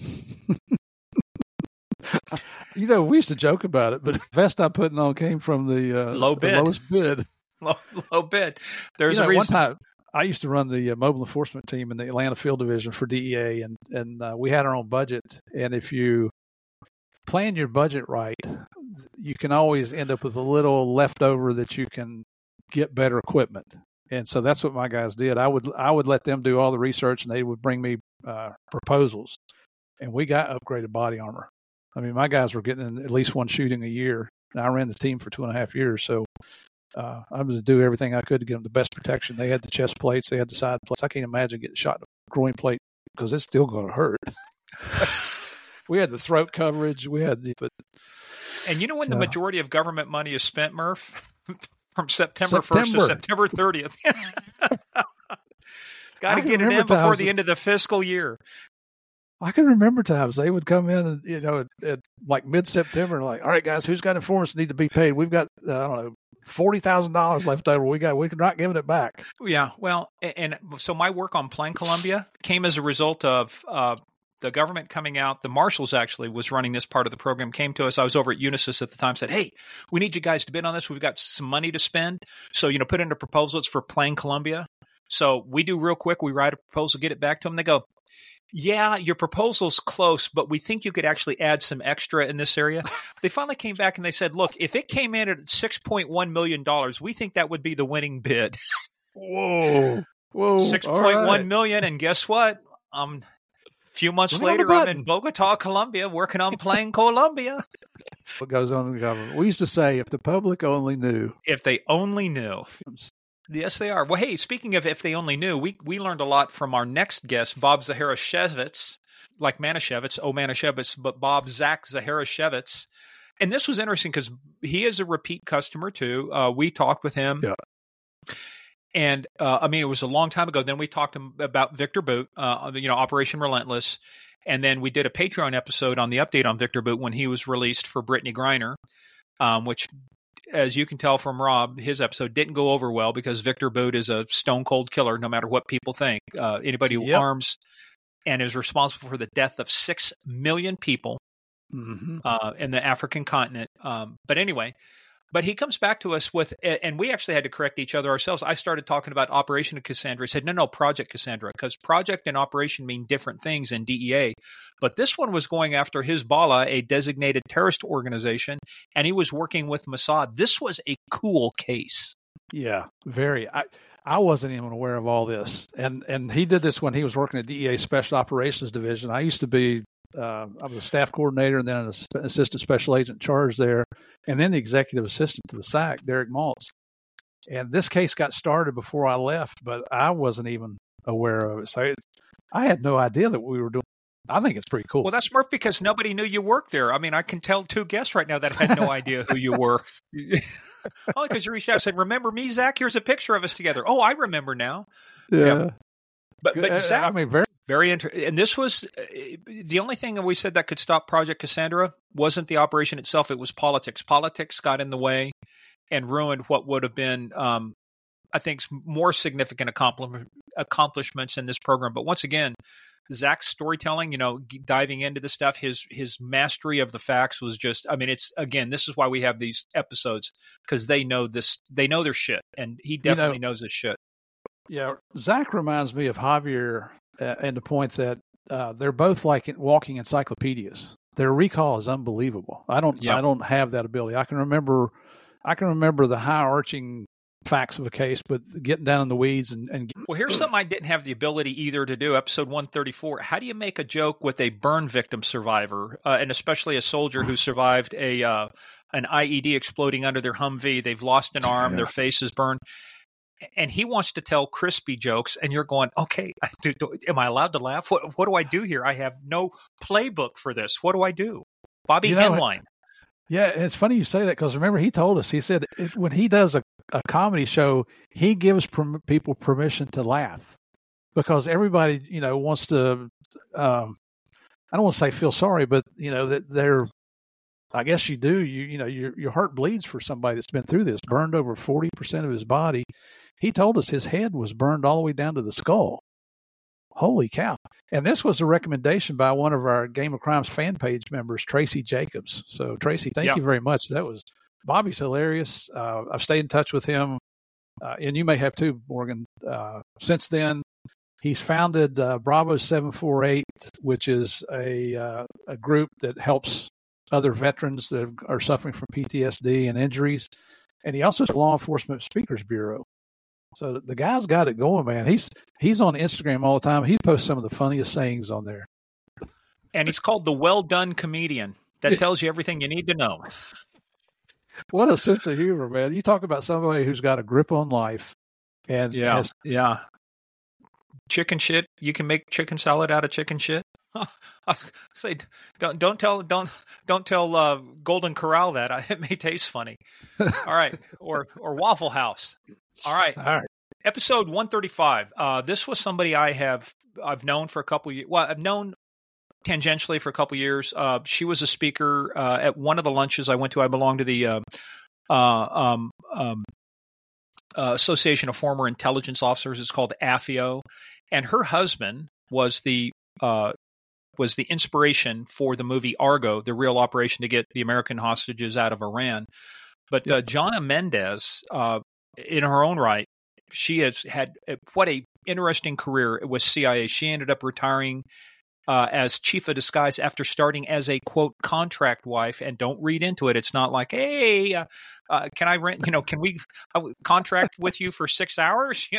We used to joke about it, but the vest I'm putting on came from the low bid, the lowest bid. Low bid. There's a reason. One time, I used to run the mobile enforcement team in the Atlanta Field Division for DEA, and we had our own budget. And if you plan your budget right, you can always end up with a little leftover that you can get better equipment. And so that's what my guys did. I would let them do all the research, and they would bring me proposals, and we got upgraded body armor. I mean, my guys were getting at least one shooting a year, and I ran the team for 2.5 years. So I was going to do everything I could to get them the best protection. They had the chest plates, they had the side plates. I can't imagine getting shot in a groin plate because it's still going to hurt. We had the throat coverage. We had and when the majority of government money is spent, Murph? From September 1st to September 30th. Got to get it in before the end of the fiscal year. I can remember times they would come in and, at like mid-September and like, all right, guys, who's got informants need to be paid? We've got, $40,000 left over. We're not giving it back. Yeah. Well, and so my work on Plan Columbia came as a result of the government coming out. The marshals actually was running this part of the program, came to us. I was over at Unisys at the time, said, hey, we need you guys to bid on this. We've got some money to spend. So, put in a proposal. It's for Plan Columbia. So we do real quick. We write a proposal, get it back to them. They go, yeah, your proposal's close, but we think you could actually add some extra in this area. They finally came back and they said, look, if it came in at $6.1 million, we think that would be the winning bid. Whoa. $6.1 million. And guess what? A few months later, I'm in Bogota, Colombia, working on Plan Colombia. What goes on in the government? We used to say, if the public only knew. If they only knew. Yes, they are. Well, hey, speaking of if they only knew, we learned a lot from our next guest, Bob Zaharashevitz, like Manischewitz, but Zach Zaharashevitz. And this was interesting because he is a repeat customer too. We talked with him. Yeah. And it was a long time ago. Then we talked about Victor Boot, Operation Relentless. And then we did a Patreon episode on the update on Victor Boot when he was released for Brittany Griner, which, as you can tell from Rob, his episode didn't go over well because Victor Boot is a stone cold killer, no matter what people think. Anybody who arms and is responsible for the death of 6 million people in the African continent. But anyway, but he comes back to us with, and we actually had to correct each other ourselves. I started talking about Operation Cassandra. He said, no, Project Cassandra, because project and operation mean different things in DEA. But this one was going after Hezbollah, a designated terrorist organization, and he was working with Mossad. This was a cool case. Yeah, very. I wasn't even aware of all this. And he did this when he was working at DEA Special Operations Division. I used to be, I was a staff coordinator and then an assistant special agent in charge there, and then the executive assistant to the SAC, Derek Maltz. And this case got started before I left, but I wasn't even aware of it. So I had no idea that we were doing. I think it's pretty cool. Well, that's smart because nobody knew you worked there. I mean, I can tell 2 guests right now that had no idea who you were. Only because you reached out and said, remember me, Zach? Here's a picture of us together. Oh, I remember now. Yeah. But Zach, very interesting. And this was the only thing that we said that could stop Project Cassandra wasn't the operation itself. It was politics. Politics got in the way and ruined what would have been, I think, more significant accomplishments in this program. But once again, Zach's storytelling, diving into the stuff, his mastery of the facts was just, this is why we have these episodes, because they know their shit, and he definitely knows his shit. Yeah. Zach reminds me of Javier and the point that they're both like walking encyclopedias. Their recall is unbelievable. I don't have that ability. I can remember the high arching facts of a case, but getting down in the weeds and well, here's something I didn't have the ability either to do. Episode 134. How do you make a joke with a burn victim survivor, and especially a soldier who survived an IED exploding under their Humvee? They've lost an arm, their face is burned, and he wants to tell crispy jokes, and you're going, okay, am I allowed to laugh? What do I do here? I have no playbook for this. What do I do? Bobby Henline. Yeah, it's funny you say that because remember he told us, he said when he does a comedy show, he gives people permission to laugh because everybody, wants to, I don't want to say feel sorry, but, that I guess you do. Your heart bleeds for somebody that's been through this, burned over 40% of his body. He told us his head was burned all the way down to the skull. Holy cow. And this was a recommendation by one of our Game of Crimes fan page members, Tracy Jacobs. So, Tracy, thank you very much. Bobby's hilarious. I've stayed in touch with him, and you may have too, Morgan. Since then, he's founded Bravo 748, which is a group that helps other veterans that are suffering from PTSD and injuries. And he also has a Law Enforcement Speakers Bureau. So the guy's got it going, man. He's on Instagram all the time. He posts some of the funniest sayings on there. And he's called the Well Done Comedian. That tells you everything you need to know. What a sense of humor, man. You talk about somebody who's got a grip on life. And yeah. Chicken shit. You can make chicken salad out of chicken shit. I say, don't tell Golden Corral that. It may taste funny. All right, or Waffle House. All right. Episode 135. This was somebody I've known for a couple of years. Well, I've known tangentially for a couple of years. She was a speaker at one of the lunches I went to. I belong to the Association of Former Intelligence Officers. It's called AFIO, and her husband was the inspiration for the movie Argo, the real operation to get the American hostages out of Iran. But Jana Mendez, in her own right, she has had what a interesting career with CIA. She ended up retiring as chief of disguise after starting as a, quote, contract wife. And don't read into it. It's not like, hey, can I rent, can we contract with you for 6 hours?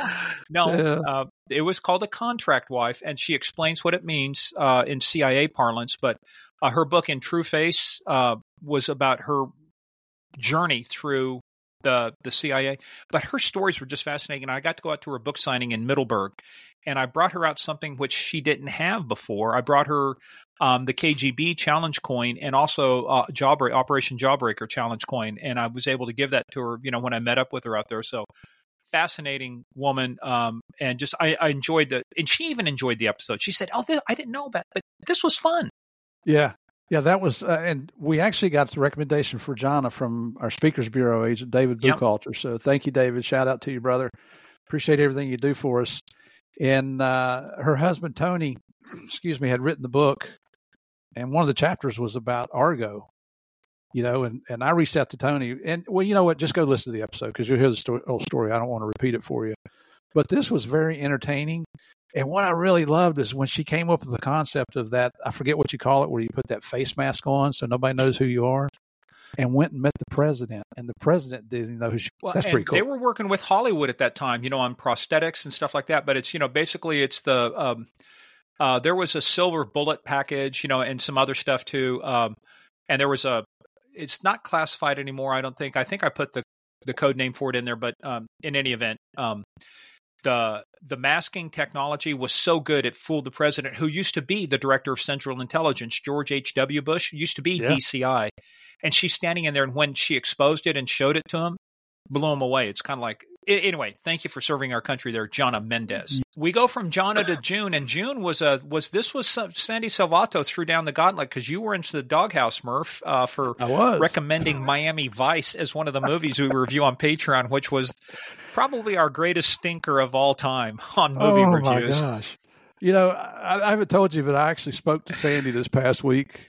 No, it was called a contract wife. And she explains what it means in CIA parlance. But her book, In True Face, was about her journey through the CIA. But her stories were just fascinating. And I got to go out to her book signing in Middleburg. And I brought her out something which she didn't have before. I brought her the KGB challenge coin and also Operation Jawbreaker challenge coin. And I was able to give that to her, when I met up with her out there. So fascinating woman. And just, I enjoyed and she even enjoyed the episode. She said, I didn't know about it. This was fun. Yeah. Yeah, that was, and we actually got the recommendation for Jana from our Speakers Bureau agent, David Buchalter. So thank you, David. Shout out to you, brother. Appreciate everything you do for us. And her husband, Tony, had written the book. And one of the chapters was about Argo, and I reached out to Tony. And, well, you know what? Just go listen to the episode because you'll hear the whole story. I don't want to repeat it for you. But this was very entertaining. And what I really loved is when she came up with the concept of that, I forget what you call it, where you put that face mask on so nobody knows who you are, and went and met the president. And the president didn't know who she was. That's pretty cool. They were working with Hollywood at that time, on prosthetics and stuff like that. But it's, basically it's the, there was a silver bullet package, and some other stuff too. And there was it's not classified anymore, I don't think. I think I put the code name for it in there, but in any event, the masking technology was so good it fooled the president, who used to be the director of Central Intelligence. George H.W. Bush used to be DCI. And she's standing in there, and when she exposed it and showed it to him, blew him away. It's kind of like, anyway, thank you for serving our country there, Jana Mendez. We go from Jana to June, and June was Sandy Salvato threw down the gauntlet because you were into the Doghouse, Murph, for recommending Miami Vice as one of the movies we review on Patreon, which was probably our greatest stinker of all time on movie reviews. Oh, my gosh. I haven't told you, but I actually spoke to Sandy this past week.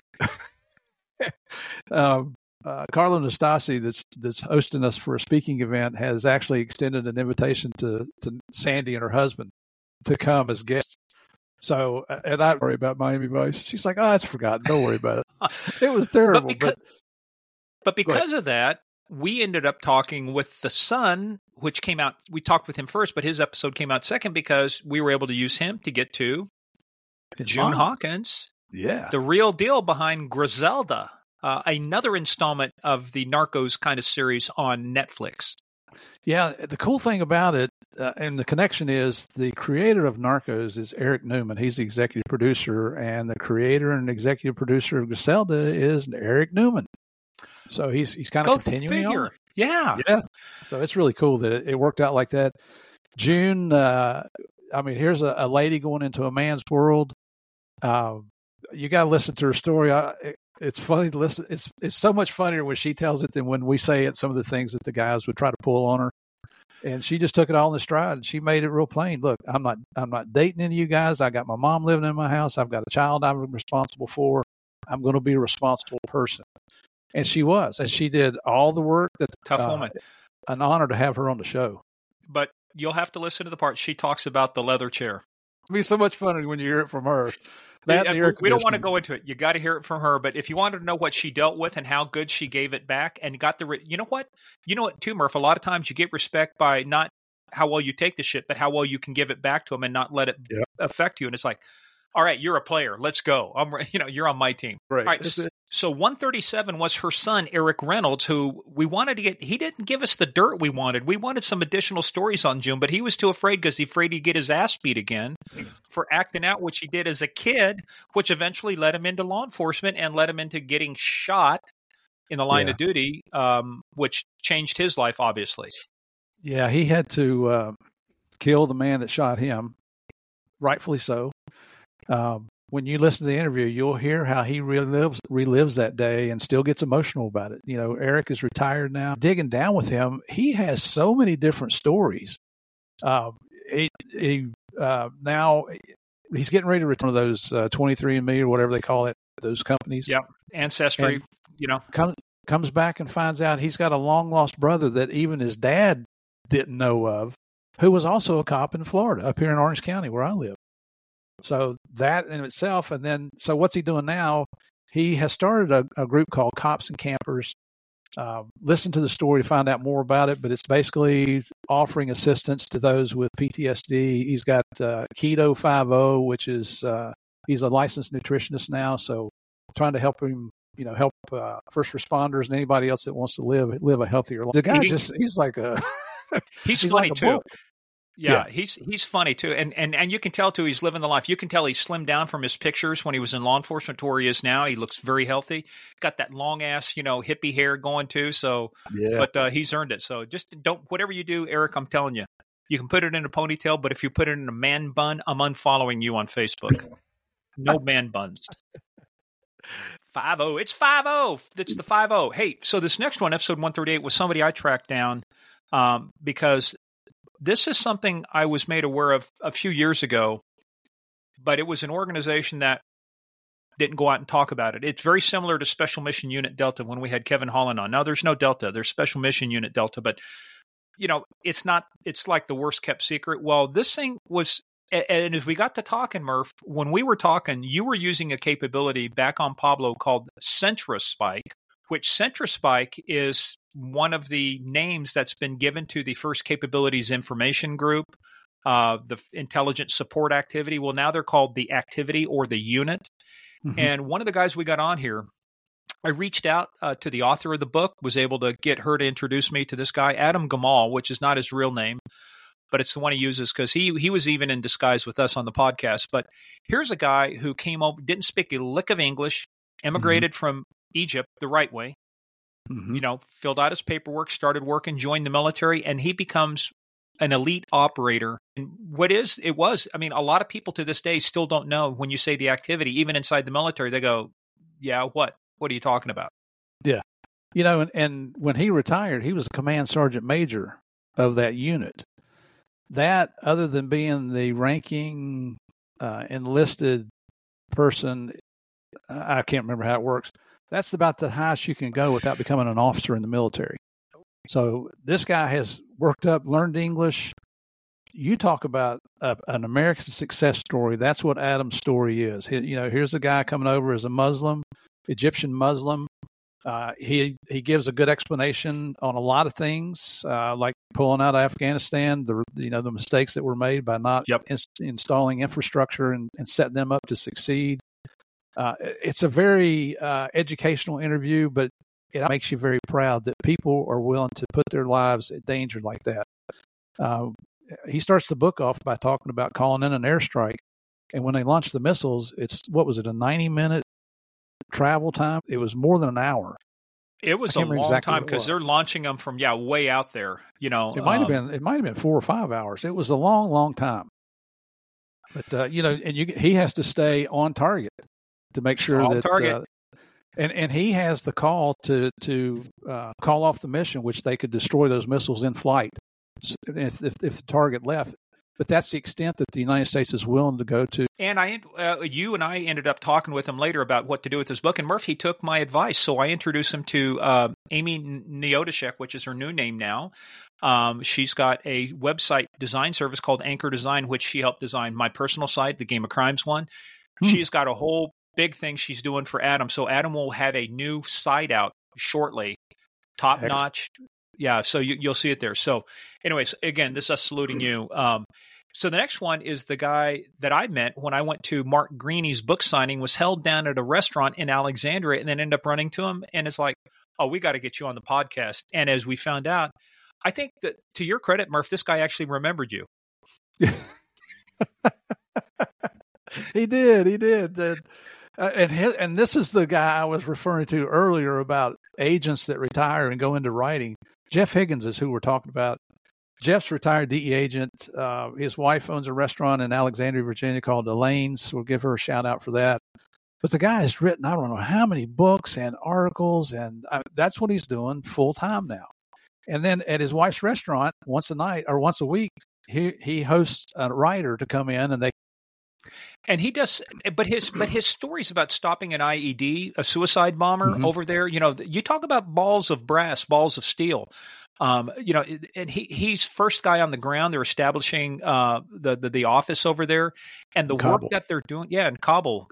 Carlo Nastasi, that's hosting us for a speaking event, has actually extended an invitation to Sandy and her husband to come as guests. So, and I worry about Miami Vice. She's like, it's forgotten. Don't worry about it. It was terrible. But because of that, we ended up talking with the son, which came out. We talked with him first, but his episode came out second because we were able to use him to get to June Hawkins. Yeah. The real deal behind Griselda, another installment of the Narcos kind of series on Netflix. Yeah, the cool thing about it, and the connection is, the creator of Narcos is Eric Newman. He's the executive producer, and the creator and executive producer of Griselda is Eric Newman. So he's kind of continuing on. Yeah. So it's really cool that it worked out like that. June, here's a lady going into a man's world. You got to listen to her story. it's funny to listen. It's so much funnier when she tells it than when we say it. Some of the things that the guys would try to pull on her, and she just took it all in the stride. And she made it real plain. Look, I'm not dating any of you guys. I got my mom living in my house. I've got a child I'm responsible for. I'm going to be a responsible person. And she was, and she did all the work. Tough woman. An honor to have her on the show. But you'll have to listen to the part she talks about the leather chair. It'll be so much fun when you hear it from her. We don't want to go into it. You got to hear it from her. But if you wanted to know what she dealt with and how good she gave it back and got you know what too, Murph, a lot of times you get respect by not how well you take the shit, but how well you can give it back to them and not let it affect you. And it's like, all right, you're a player. Let's go. You're on my team. Right. All right. So 137 was her son, Eric Reynolds, who we wanted to get. He didn't give us the dirt we wanted. We wanted some additional stories on June, but he was too afraid because he's afraid he'd get his ass beat again for acting out, which he did as a kid, which eventually led him into law enforcement and led him into getting shot in the line of duty, which changed his life, obviously. Yeah, he had to kill the man that shot him, rightfully so. When you listen to the interview, you'll hear how he relives that day and still gets emotional about it. Eric is retired now. Digging down with him, he has so many different stories. Now he's getting ready to return to those 23andMe or whatever they call it, those companies. Yep, Ancestry. Comes back and finds out he's got a long lost brother that even his dad didn't know of, who was also a cop in Florida, up here in Orange County where I live. So that in itself, and then, so what's he doing now? He has started a group called Cops and Campers. Listen to the story to find out more about it, but it's basically offering assistance to those with PTSD. He's got Keto 5.0, which is, he's a licensed nutritionist now, so trying to help him, help first responders and anybody else that wants to live a healthier life. The guy he's like a... he's funny like too. Yeah, he's funny too, and you can tell too he's living the life. You can tell he slimmed down from his pictures when he was in law enforcement to where he is now. He looks very healthy. Got that long ass, hippie hair going too. So, but he's earned it. So just don't, whatever you do, Eric, I'm telling you, you can put it in a ponytail, but if you put it in a man bun, I'm unfollowing you on Facebook. No man buns. 5-0. It's 5-0. It's the 5-0. Hey, so this next one, episode 138, was somebody I tracked down because this is something I was made aware of a few years ago, but it was an organization that didn't go out and talk about it. It's very similar to Special Mission Unit Delta when we had Kevin Holland on. Now, there's no Delta. There's Special Mission Unit Delta, but, it's like the worst kept secret. Well, this thing was, and as we got to talking, Murph, when we were talking, you were using a capability back on Pablo called CentraSpike, which CentraSpike is one of the names that's been given to the First Capabilities Information Group, the intelligence support activity. Well, now they're called the activity or the unit. Mm-hmm. And one of the guys we got on here, I reached out to the author of the book, was able to get her to introduce me to this guy, Adam Gamal, which is not his real name, but it's the one he uses because he was even in disguise with us on the podcast. But here's a guy who came over, didn't speak a lick of English, immigrated from Egypt the right way, filled out his paperwork, started working, joined the military, and he becomes an elite operator. And a lot of people to this day still don't know when you say the activity, even inside the military, they go, yeah, what are you talking about? Yeah. And when he retired, he was a command sergeant major of that unit. That, other than being the ranking enlisted person, I can't remember how it works. That's about the highest you can go without becoming an officer in the military. So this guy has worked up, learned English. You talk about an American success story. That's what Adam's story is. Here's a guy coming over as a Muslim, Egyptian Muslim. He gives a good explanation on a lot of things, like pulling out of Afghanistan, the mistakes that were made by not installing infrastructure and setting them up to succeed. It's a very educational interview, but it makes you very proud that people are willing to put their lives at danger like that. He starts the book off by talking about calling in an airstrike. And when they launched the missiles, a 90-minute travel time? It was more than an hour. It was a long time because they're launching them from way out there. It might have been 4 or 5 hours. It was a long, long time. But he has to stay on target to make sure And he has the call to call off the mission, which they could destroy those missiles in flight if the target left. But that's the extent that the United States is willing to go to. And you and I ended up talking with him later about what to do with his book. And Murphy took my advice, so I introduced him to Amy Neodashek, which is her new name now. She's got a website design service called Anchor Design, which she helped design my personal site, the Game of Crimes one. She's got a whole big thing she's doing for Adam. So Adam will have a new site out shortly, top notch. Yeah, so you'll see it there. So anyways, again, this is us saluting you. So the next one is the guy that I met when I went to Mark Greeny's book signing, was held down at a restaurant in Alexandria, and then ended up running to him. And it's like, oh, we got to get you on the podcast. And as we found out, I think that, to your credit, Murph, this guy actually remembered you. He did. And this is the guy I was referring to earlier about agents that retire and go into writing. Jeff Higgins is who we're talking about. Jeff's a retired DE agent. His wife owns a restaurant in Alexandria, Virginia called Elaine's. We'll give her a shout out for that. But the guy has written, I don't know how many books and articles, and that's what he's doing full time now. And then at his wife's restaurant, once a night or once a week, he hosts a writer to come in, and he does. But his stories about stopping an IED, a suicide bomber over there. You talk about balls of brass, balls of steel. And he's first guy on the ground. They're establishing the office over there, and the work that they're doing. Yeah, in Kabul,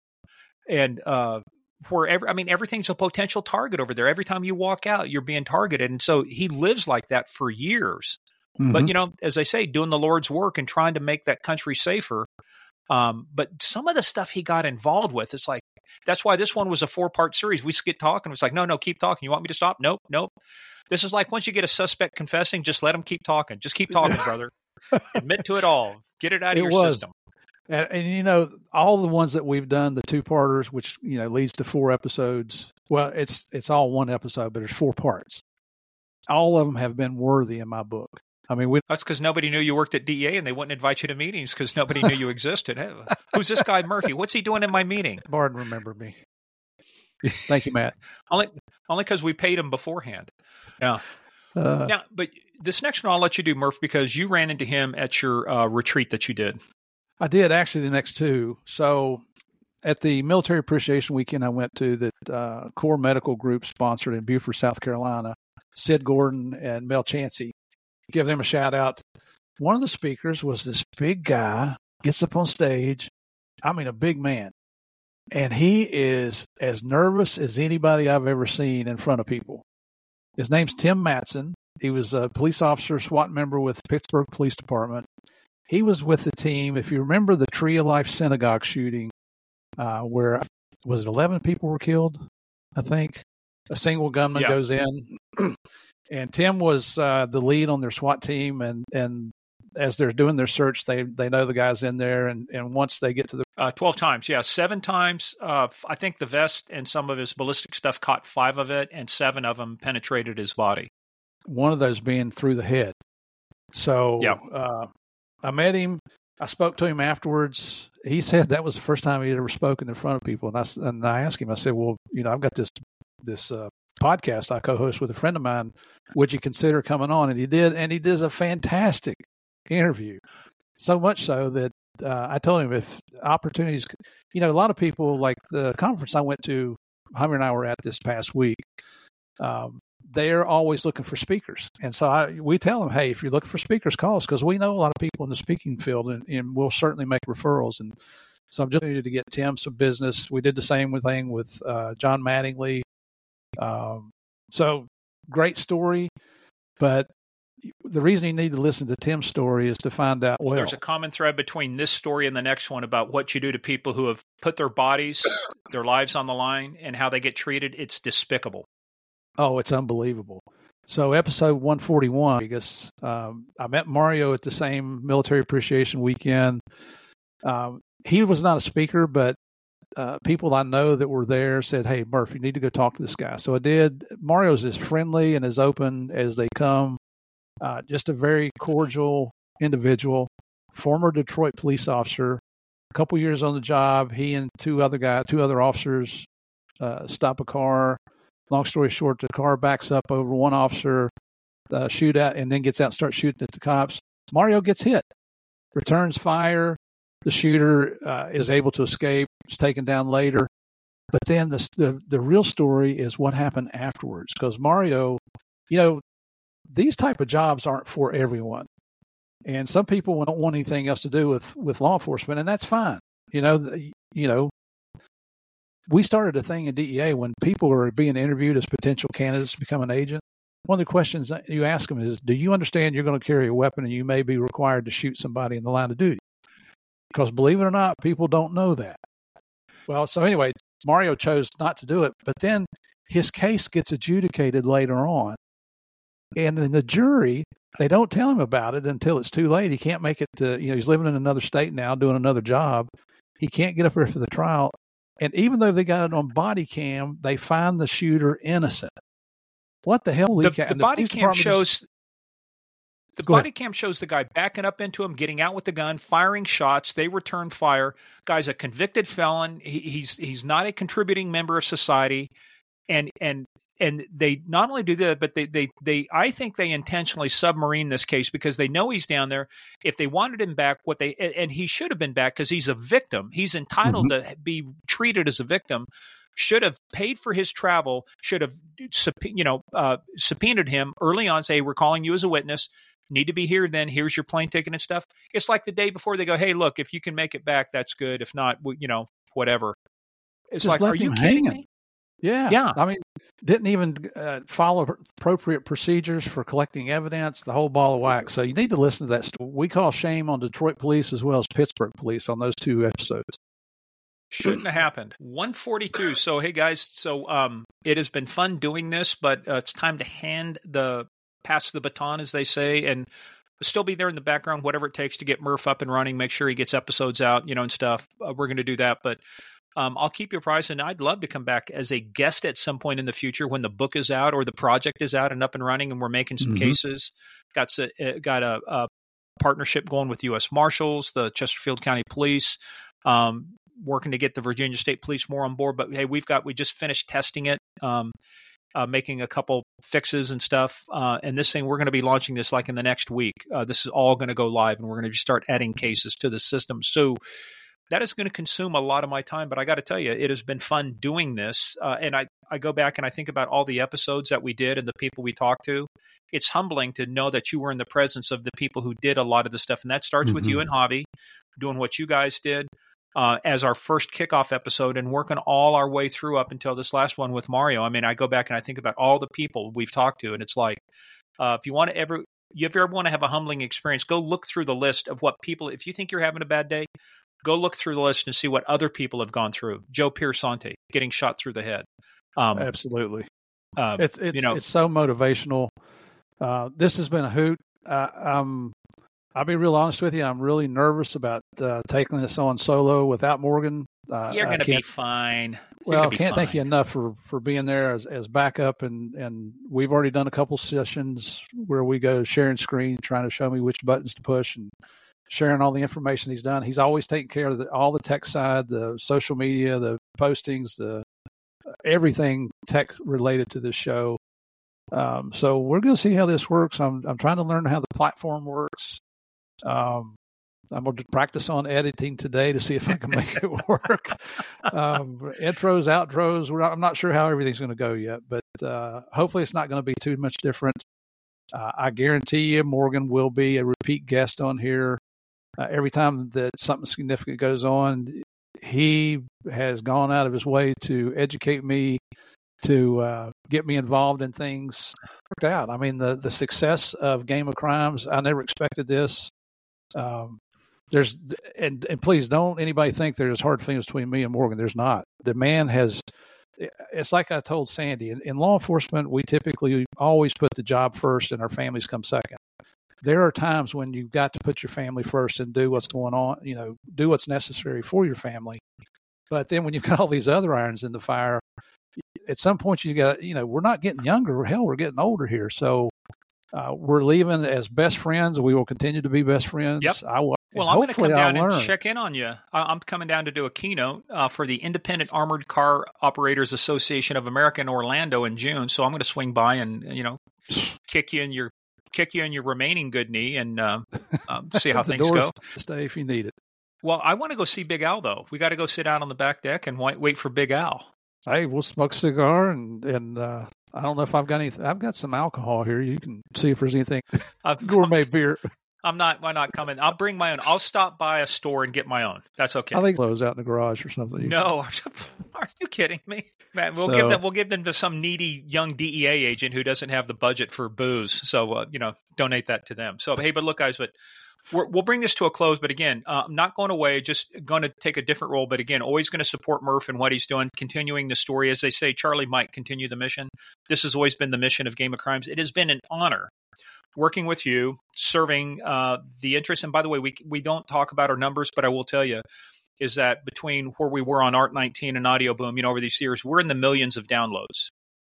wherever. I mean, everything's a potential target over there. Every time you walk out, you're being targeted, and so he lives like that for years. But as I say, doing the Lord's work and trying to make that country safer. But some of the stuff he got involved with, it's like, that's why this one was a 4-part series. We get talking. It's like, no, keep talking. You want me to stop? Nope. This is like, once you get a suspect confessing, just let him keep talking. Just keep talking, brother. Admit to it all. Get it out of your system. And all the ones that we've done, the 2-parters, which, leads to 4 episodes. Well, it's all one episode, but there's 4 parts. All of them have been worthy in my book. I mean, that's because nobody knew you worked at DEA, and they wouldn't invite you to meetings because nobody knew you existed. Hey, who's this guy Murphy? What's he doing in my meeting? Barton remembered me. Thank you, Matt. Only because we paid him beforehand. Yeah. Now, but this next one I'll let you do, Murph, because you ran into him at your retreat that you did. I did, actually, the next 2. So at the Military Appreciation Weekend I went to that Core Medical Group sponsored in Beaufort, South Carolina, Sid Gordon and Mel Chansey. Give them a shout out. One of the speakers was this big guy, gets up on stage. I mean, a big man. And he is as nervous as anybody I've ever seen in front of people. His name's Tim Matson. He was a police officer, SWAT member with Pittsburgh Police Department. He was with the team. If you remember the Tree of Life synagogue shooting, where 11 people were killed, I think. A single gunman goes in. And Tim was the lead on their SWAT team, and as they're doing their search, they know the guy's in there, and once they get to the 12 times, 7 times. I think the vest and some of his ballistic stuff caught 5 of it, and 7 of them penetrated his body. One of those being through the head. So I met him. I spoke to him afterwards. He said that was the first time he'd ever spoken in front of people, and I asked him. I said, "Well, I've got this podcast I co-host with a friend of mine. Would you consider coming on?" And he did, and he did a fantastic interview. So much so that I told him if opportunities, a lot of people, like the conference I went to, Hummer and I were at this past week, they're always looking for speakers. And so we tell them, hey, if you're looking for speakers, call us, because we know a lot of people in the speaking field, and we'll certainly make referrals. And so I'm just ready to get Tim some business. We did the same thing with John Mattingly. So great story, but the reason you need to listen to Tim's story is to find out. Well, there's a common thread between this story and the next one about what you do to people who have put their bodies, their lives on the line, and how they get treated. It's despicable. Oh, it's unbelievable. So episode 141, because I met Mario at the same Military Appreciation Weekend. He was not a speaker, but people I know that were there said, hey, Murph, you need to go talk to this guy. So I did. Mario's as friendly and as open as they come. Just a very cordial individual, former Detroit police officer, a couple years on the job. He and two other officers stop a car. Long story short, the car backs up over one officer, shoot at, and then gets out and starts shooting at the cops. Mario gets hit, returns fire. The shooter is able to escape. Is taken down later. But then the real story is what happened afterwards. Because Mario, these type of jobs aren't for everyone. And some people don't want anything else to do with law enforcement, and that's fine. We started a thing in DEA when people are being interviewed as potential candidates to become an agent. One of the questions that you ask them is, do you understand you're going to carry a weapon and you may be required to shoot somebody in the line of duty? Because believe it or not, people don't know that. Well, so anyway, Mario chose not to do it, but then his case gets adjudicated later on. And then the jury, they don't tell him about it until it's too late. He can't make it to, he's living in another state now, doing another job. He can't get up there for the trial. And even though they got it on body cam, they find the shooter innocent. What the hell? The body cam shows the body cam shows the guy backing up into him, getting out with the gun, firing shots. They return fire. Guy's a convicted felon. He's not a contributing member of society. And they not only do that, but they I think they intentionally submarine this case because they know he's down there. If they wanted him back, and he should have been back because he's a victim. He's entitled to be treated as a victim. Should have paid for his travel. Should have subpoenaed him early on. Say, we're calling you as a witness. Need to be here. Then here's your plane ticket and stuff. It's like the day before they go, hey, look, if you can make it back, that's good. If not, whatever. It's just like, are you kidding me? Yeah. I mean, didn't even follow appropriate procedures for collecting evidence, the whole ball of wax. So you need to listen to that story. We call shame on Detroit police as well as Pittsburgh police on those two episodes. Shouldn't have happened. 142. So, hey, guys. So it has been fun doing this, but it's time to pass the baton, as they say, and still be there in the background, whatever it takes to get Murph up and running, make sure he gets episodes out, and stuff. We're going to do that, but I'll keep you apprised, and I'd love to come back as a guest at some point in the future when the book is out or the project is out and up and running, and we're making some cases. Got a partnership going with U.S. Marshals, the Chesterfield County Police, working to get the Virginia State Police more on board. But hey, we just finished testing it, making a couple fixes and stuff. And this thing, we're going to be launching this like in the next week. This is all going to go live, and we're going to start adding cases to the system. So that is going to consume a lot of my time, but I got to tell you, it has been fun doing this. And I go back and I think about all the episodes that we did and the people we talked to. It's humbling to know that you were in the presence of the people who did a lot of the stuff. And that starts with you and Javi doing what you guys did as our first kickoff episode and working all our way through up until this last one with Mario. I mean, I go back and I think about all the people we've talked to, and it's like, if you ever want to have a humbling experience, go look through the list of what people, if you think you're having a bad day, go look through the list and see what other people have gone through. Joe Piersante getting shot through the head. Absolutely. It's so motivational. This has been a hoot. I'll be real honest with you. I'm really nervous about taking this on solo without Morgan. You're going to be fine. Well, I can't thank you enough for being there as backup. And we've already done a couple sessions where we go sharing screen, trying to show me which buttons to push and sharing all the information he's done. He's always taken care of all the tech side, the social media, the postings, everything tech related to this show. So we're going to see how this works. I'm trying to learn how the platform works. I'm going to practice on editing today to see if I can make it work. Intros, outros. I'm not sure how everything's going to go yet, but hopefully it's not going to be too much different. I guarantee you Morgan will be a repeat guest on here. Every time that something significant goes on, he has gone out of his way to educate me, to get me involved in things. Worked out. I mean, the success of Game of Crimes, I never expected this. There's and please don't anybody think there's hard feelings between me and Morgan. There's not. The man has. It's like I told Sandy. In law enforcement, we typically always put the job first, and our families come second. There are times when you've got to put your family first and do what's going on. Do what's necessary for your family. But then when you've got all these other irons in the fire, at some point you got. We're not getting younger. Hell, we're getting older here. So. We're leaving as best friends. We will continue to be best friends. Yep. Well, I'm going to come down and check in on you. I'm coming down to do a keynote for the Independent Armored Car Operators Association of America in Orlando in June. So I'm going to swing by and kick you in your remaining good knee and see how things go. Stay if you need it. Well, I want to go see Big Al though. We got to go sit out on the back deck and wait for Big Al. Hey, we'll smoke a cigar and I don't know if I've got anything. I've got some alcohol here. You can see if there's anything gourmet beer. I'm not coming. I'll bring my own. I'll stop by a store and get my own. That's okay. I think clothes out in the garage or something. No, are you kidding me? Man, we'll give them to some needy young DEA agent who doesn't have the budget for booze. So donate that to them. So hey, but look, guys, we'll bring this to a close. But again, I'm not going away. Just going to take a different role. But again, always going to support Murph and what he's doing, continuing the story. As they say, Charlie might continue the mission. This has always been the mission of Game of Crimes. It has been an honor working with you, serving the interest. And by the way, we don't talk about our numbers, but I will tell you is that between where we were on Art19 and Audio Boom, over these years, we're in the millions of downloads.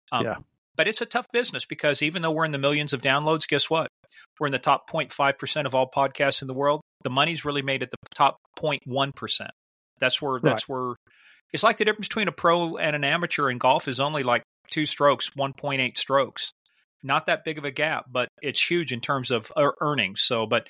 But it's a tough business because even though we're in the millions of downloads, guess what? We're in the top 0.5% of all podcasts in the world. The money's really made at the top 0.1%. That's where it's like the difference between a pro and an amateur in golf is only like 2 strokes, 1.8 strokes. Not that big of a gap, but it's huge in terms of earnings. So, but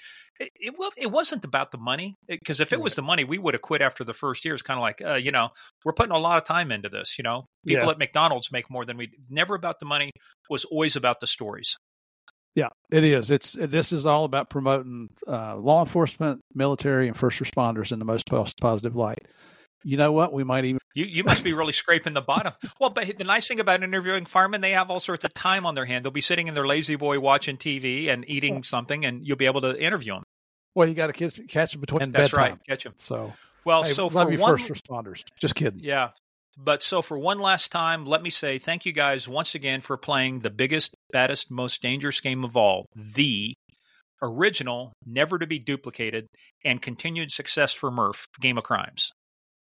it wasn't about the money, because if it was the money, we would have quit after the first year. It's kind of like, we're putting a lot of time into this. People at McDonald's make more than we. Never about the money. Was always about the stories. Yeah, it is. This is all about promoting law enforcement, military, and first responders in the most positive light. You know what? We might even... You must be really scraping the bottom. Well, but the nice thing about interviewing firemen, they have all sorts of time on their hand. They'll be sitting in their lazy boy watching TV and eating something, and you'll be able to interview them. Well, you got to catch them between That's bedtime. Right, catch them. So, well, hey, so love for you one... first responders. Just kidding. Yeah. But so for one last time, let me say thank you guys once again for playing the biggest, baddest, most dangerous game of all, the original, never to be duplicated, and continued success for Murph, Game of Crimes.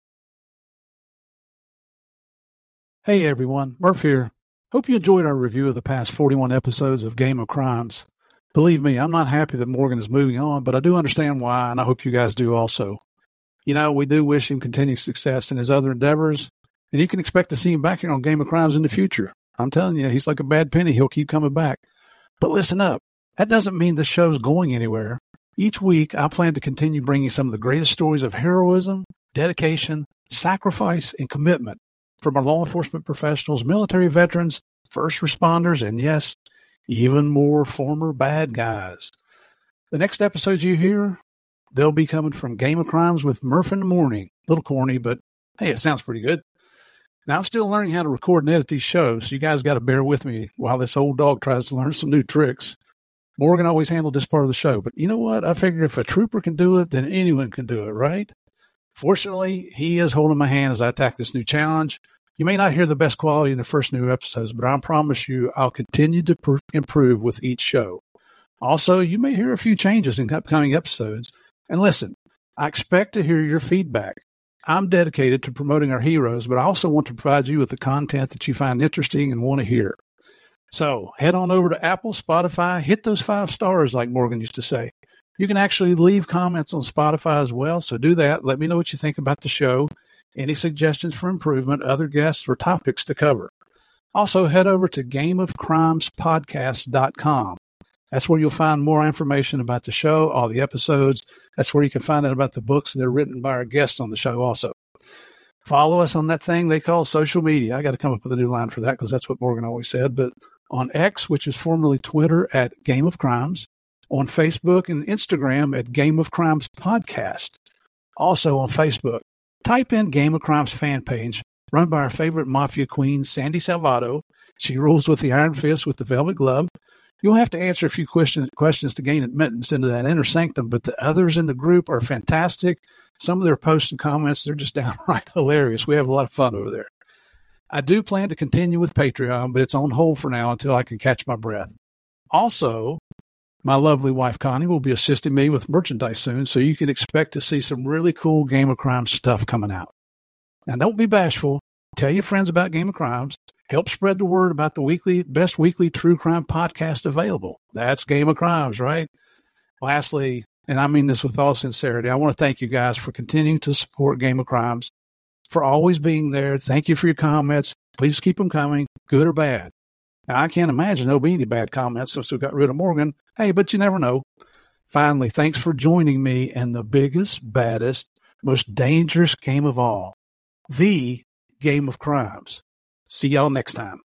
Hey everyone, Murph here. Hope you enjoyed our review of the past 41 episodes of Game of Crimes. Believe me, I'm not happy that Morgan is moving on, but I do understand why, and I hope you guys do also. We do wish him continued success in his other endeavors, and you can expect to see him back here on Game of Crimes in the future. I'm telling you, he's like a bad penny. He'll keep coming back. But listen up. That doesn't mean the show's going anywhere. Each week, I plan to continue bringing some of the greatest stories of heroism, dedication, sacrifice, and commitment from our law enforcement professionals, military veterans, first responders, and yes, even more former bad guys. The next episodes you hear, they'll be coming from Game of Crimes with Murph in the Morning. A little corny, but hey, it sounds pretty good. Now, I'm still learning how to record and edit these shows, so you guys got to bear with me while this old dog tries to learn some new tricks. Morgan always handled this part of the show, but you know what? I figured if a trooper can do it, then anyone can do it, right? Fortunately, he is holding my hand as I attack this new challenge. You may not hear the best quality in the first new episodes, but I promise you I'll continue to improve with each show. Also, you may hear a few changes in upcoming episodes. And listen, I expect to hear your feedback. I'm dedicated to promoting our heroes, but I also want to provide you with the content that you find interesting and want to hear. So head on over to Apple, Spotify, hit those 5 stars like Morgan used to say. You can actually leave comments on Spotify as well, so do that. Let me know what you think about the show, any suggestions for improvement, other guests, or topics to cover. Also, head over to gameofcrimespodcast.com. That's where you'll find more information about the show, all the episodes. That's where you can find out about the books that are written by our guests on the show also. Follow us on that thing they call social media. I got to come up with a new line for that because that's what Morgan always said. But on X, which is formerly Twitter, at Game of Crimes. On Facebook and Instagram at Game of Crimes Podcast. Also on Facebook, type in Game of Crimes fan page, run by our favorite mafia queen, Sandy Salvato. She rules with the iron fist with the velvet glove. You'll have to answer a few questions to gain admittance into that inner sanctum, but the others in the group are fantastic. Some of their posts and comments, they're just downright hilarious. We have a lot of fun over there. I do plan to continue with Patreon, but it's on hold for now until I can catch my breath. Also, my lovely wife, Connie, will be assisting me with merchandise soon, so you can expect to see some really cool Game of Crimes stuff coming out. Now, don't be bashful. Tell your friends about Game of Crimes. Help spread the word about the best weekly true crime podcast available. That's Game of Crimes, right? Lastly, and I mean this with all sincerity, I want to thank you guys for continuing to support Game of Crimes, for always being there. Thank you for your comments. Please keep them coming, good or bad. Now, I can't imagine there'll be any bad comments since we got rid of Morgan. Hey, but you never know. Finally, thanks for joining me in the biggest, baddest, most dangerous game of all, the Game of Crimes. See y'all next time.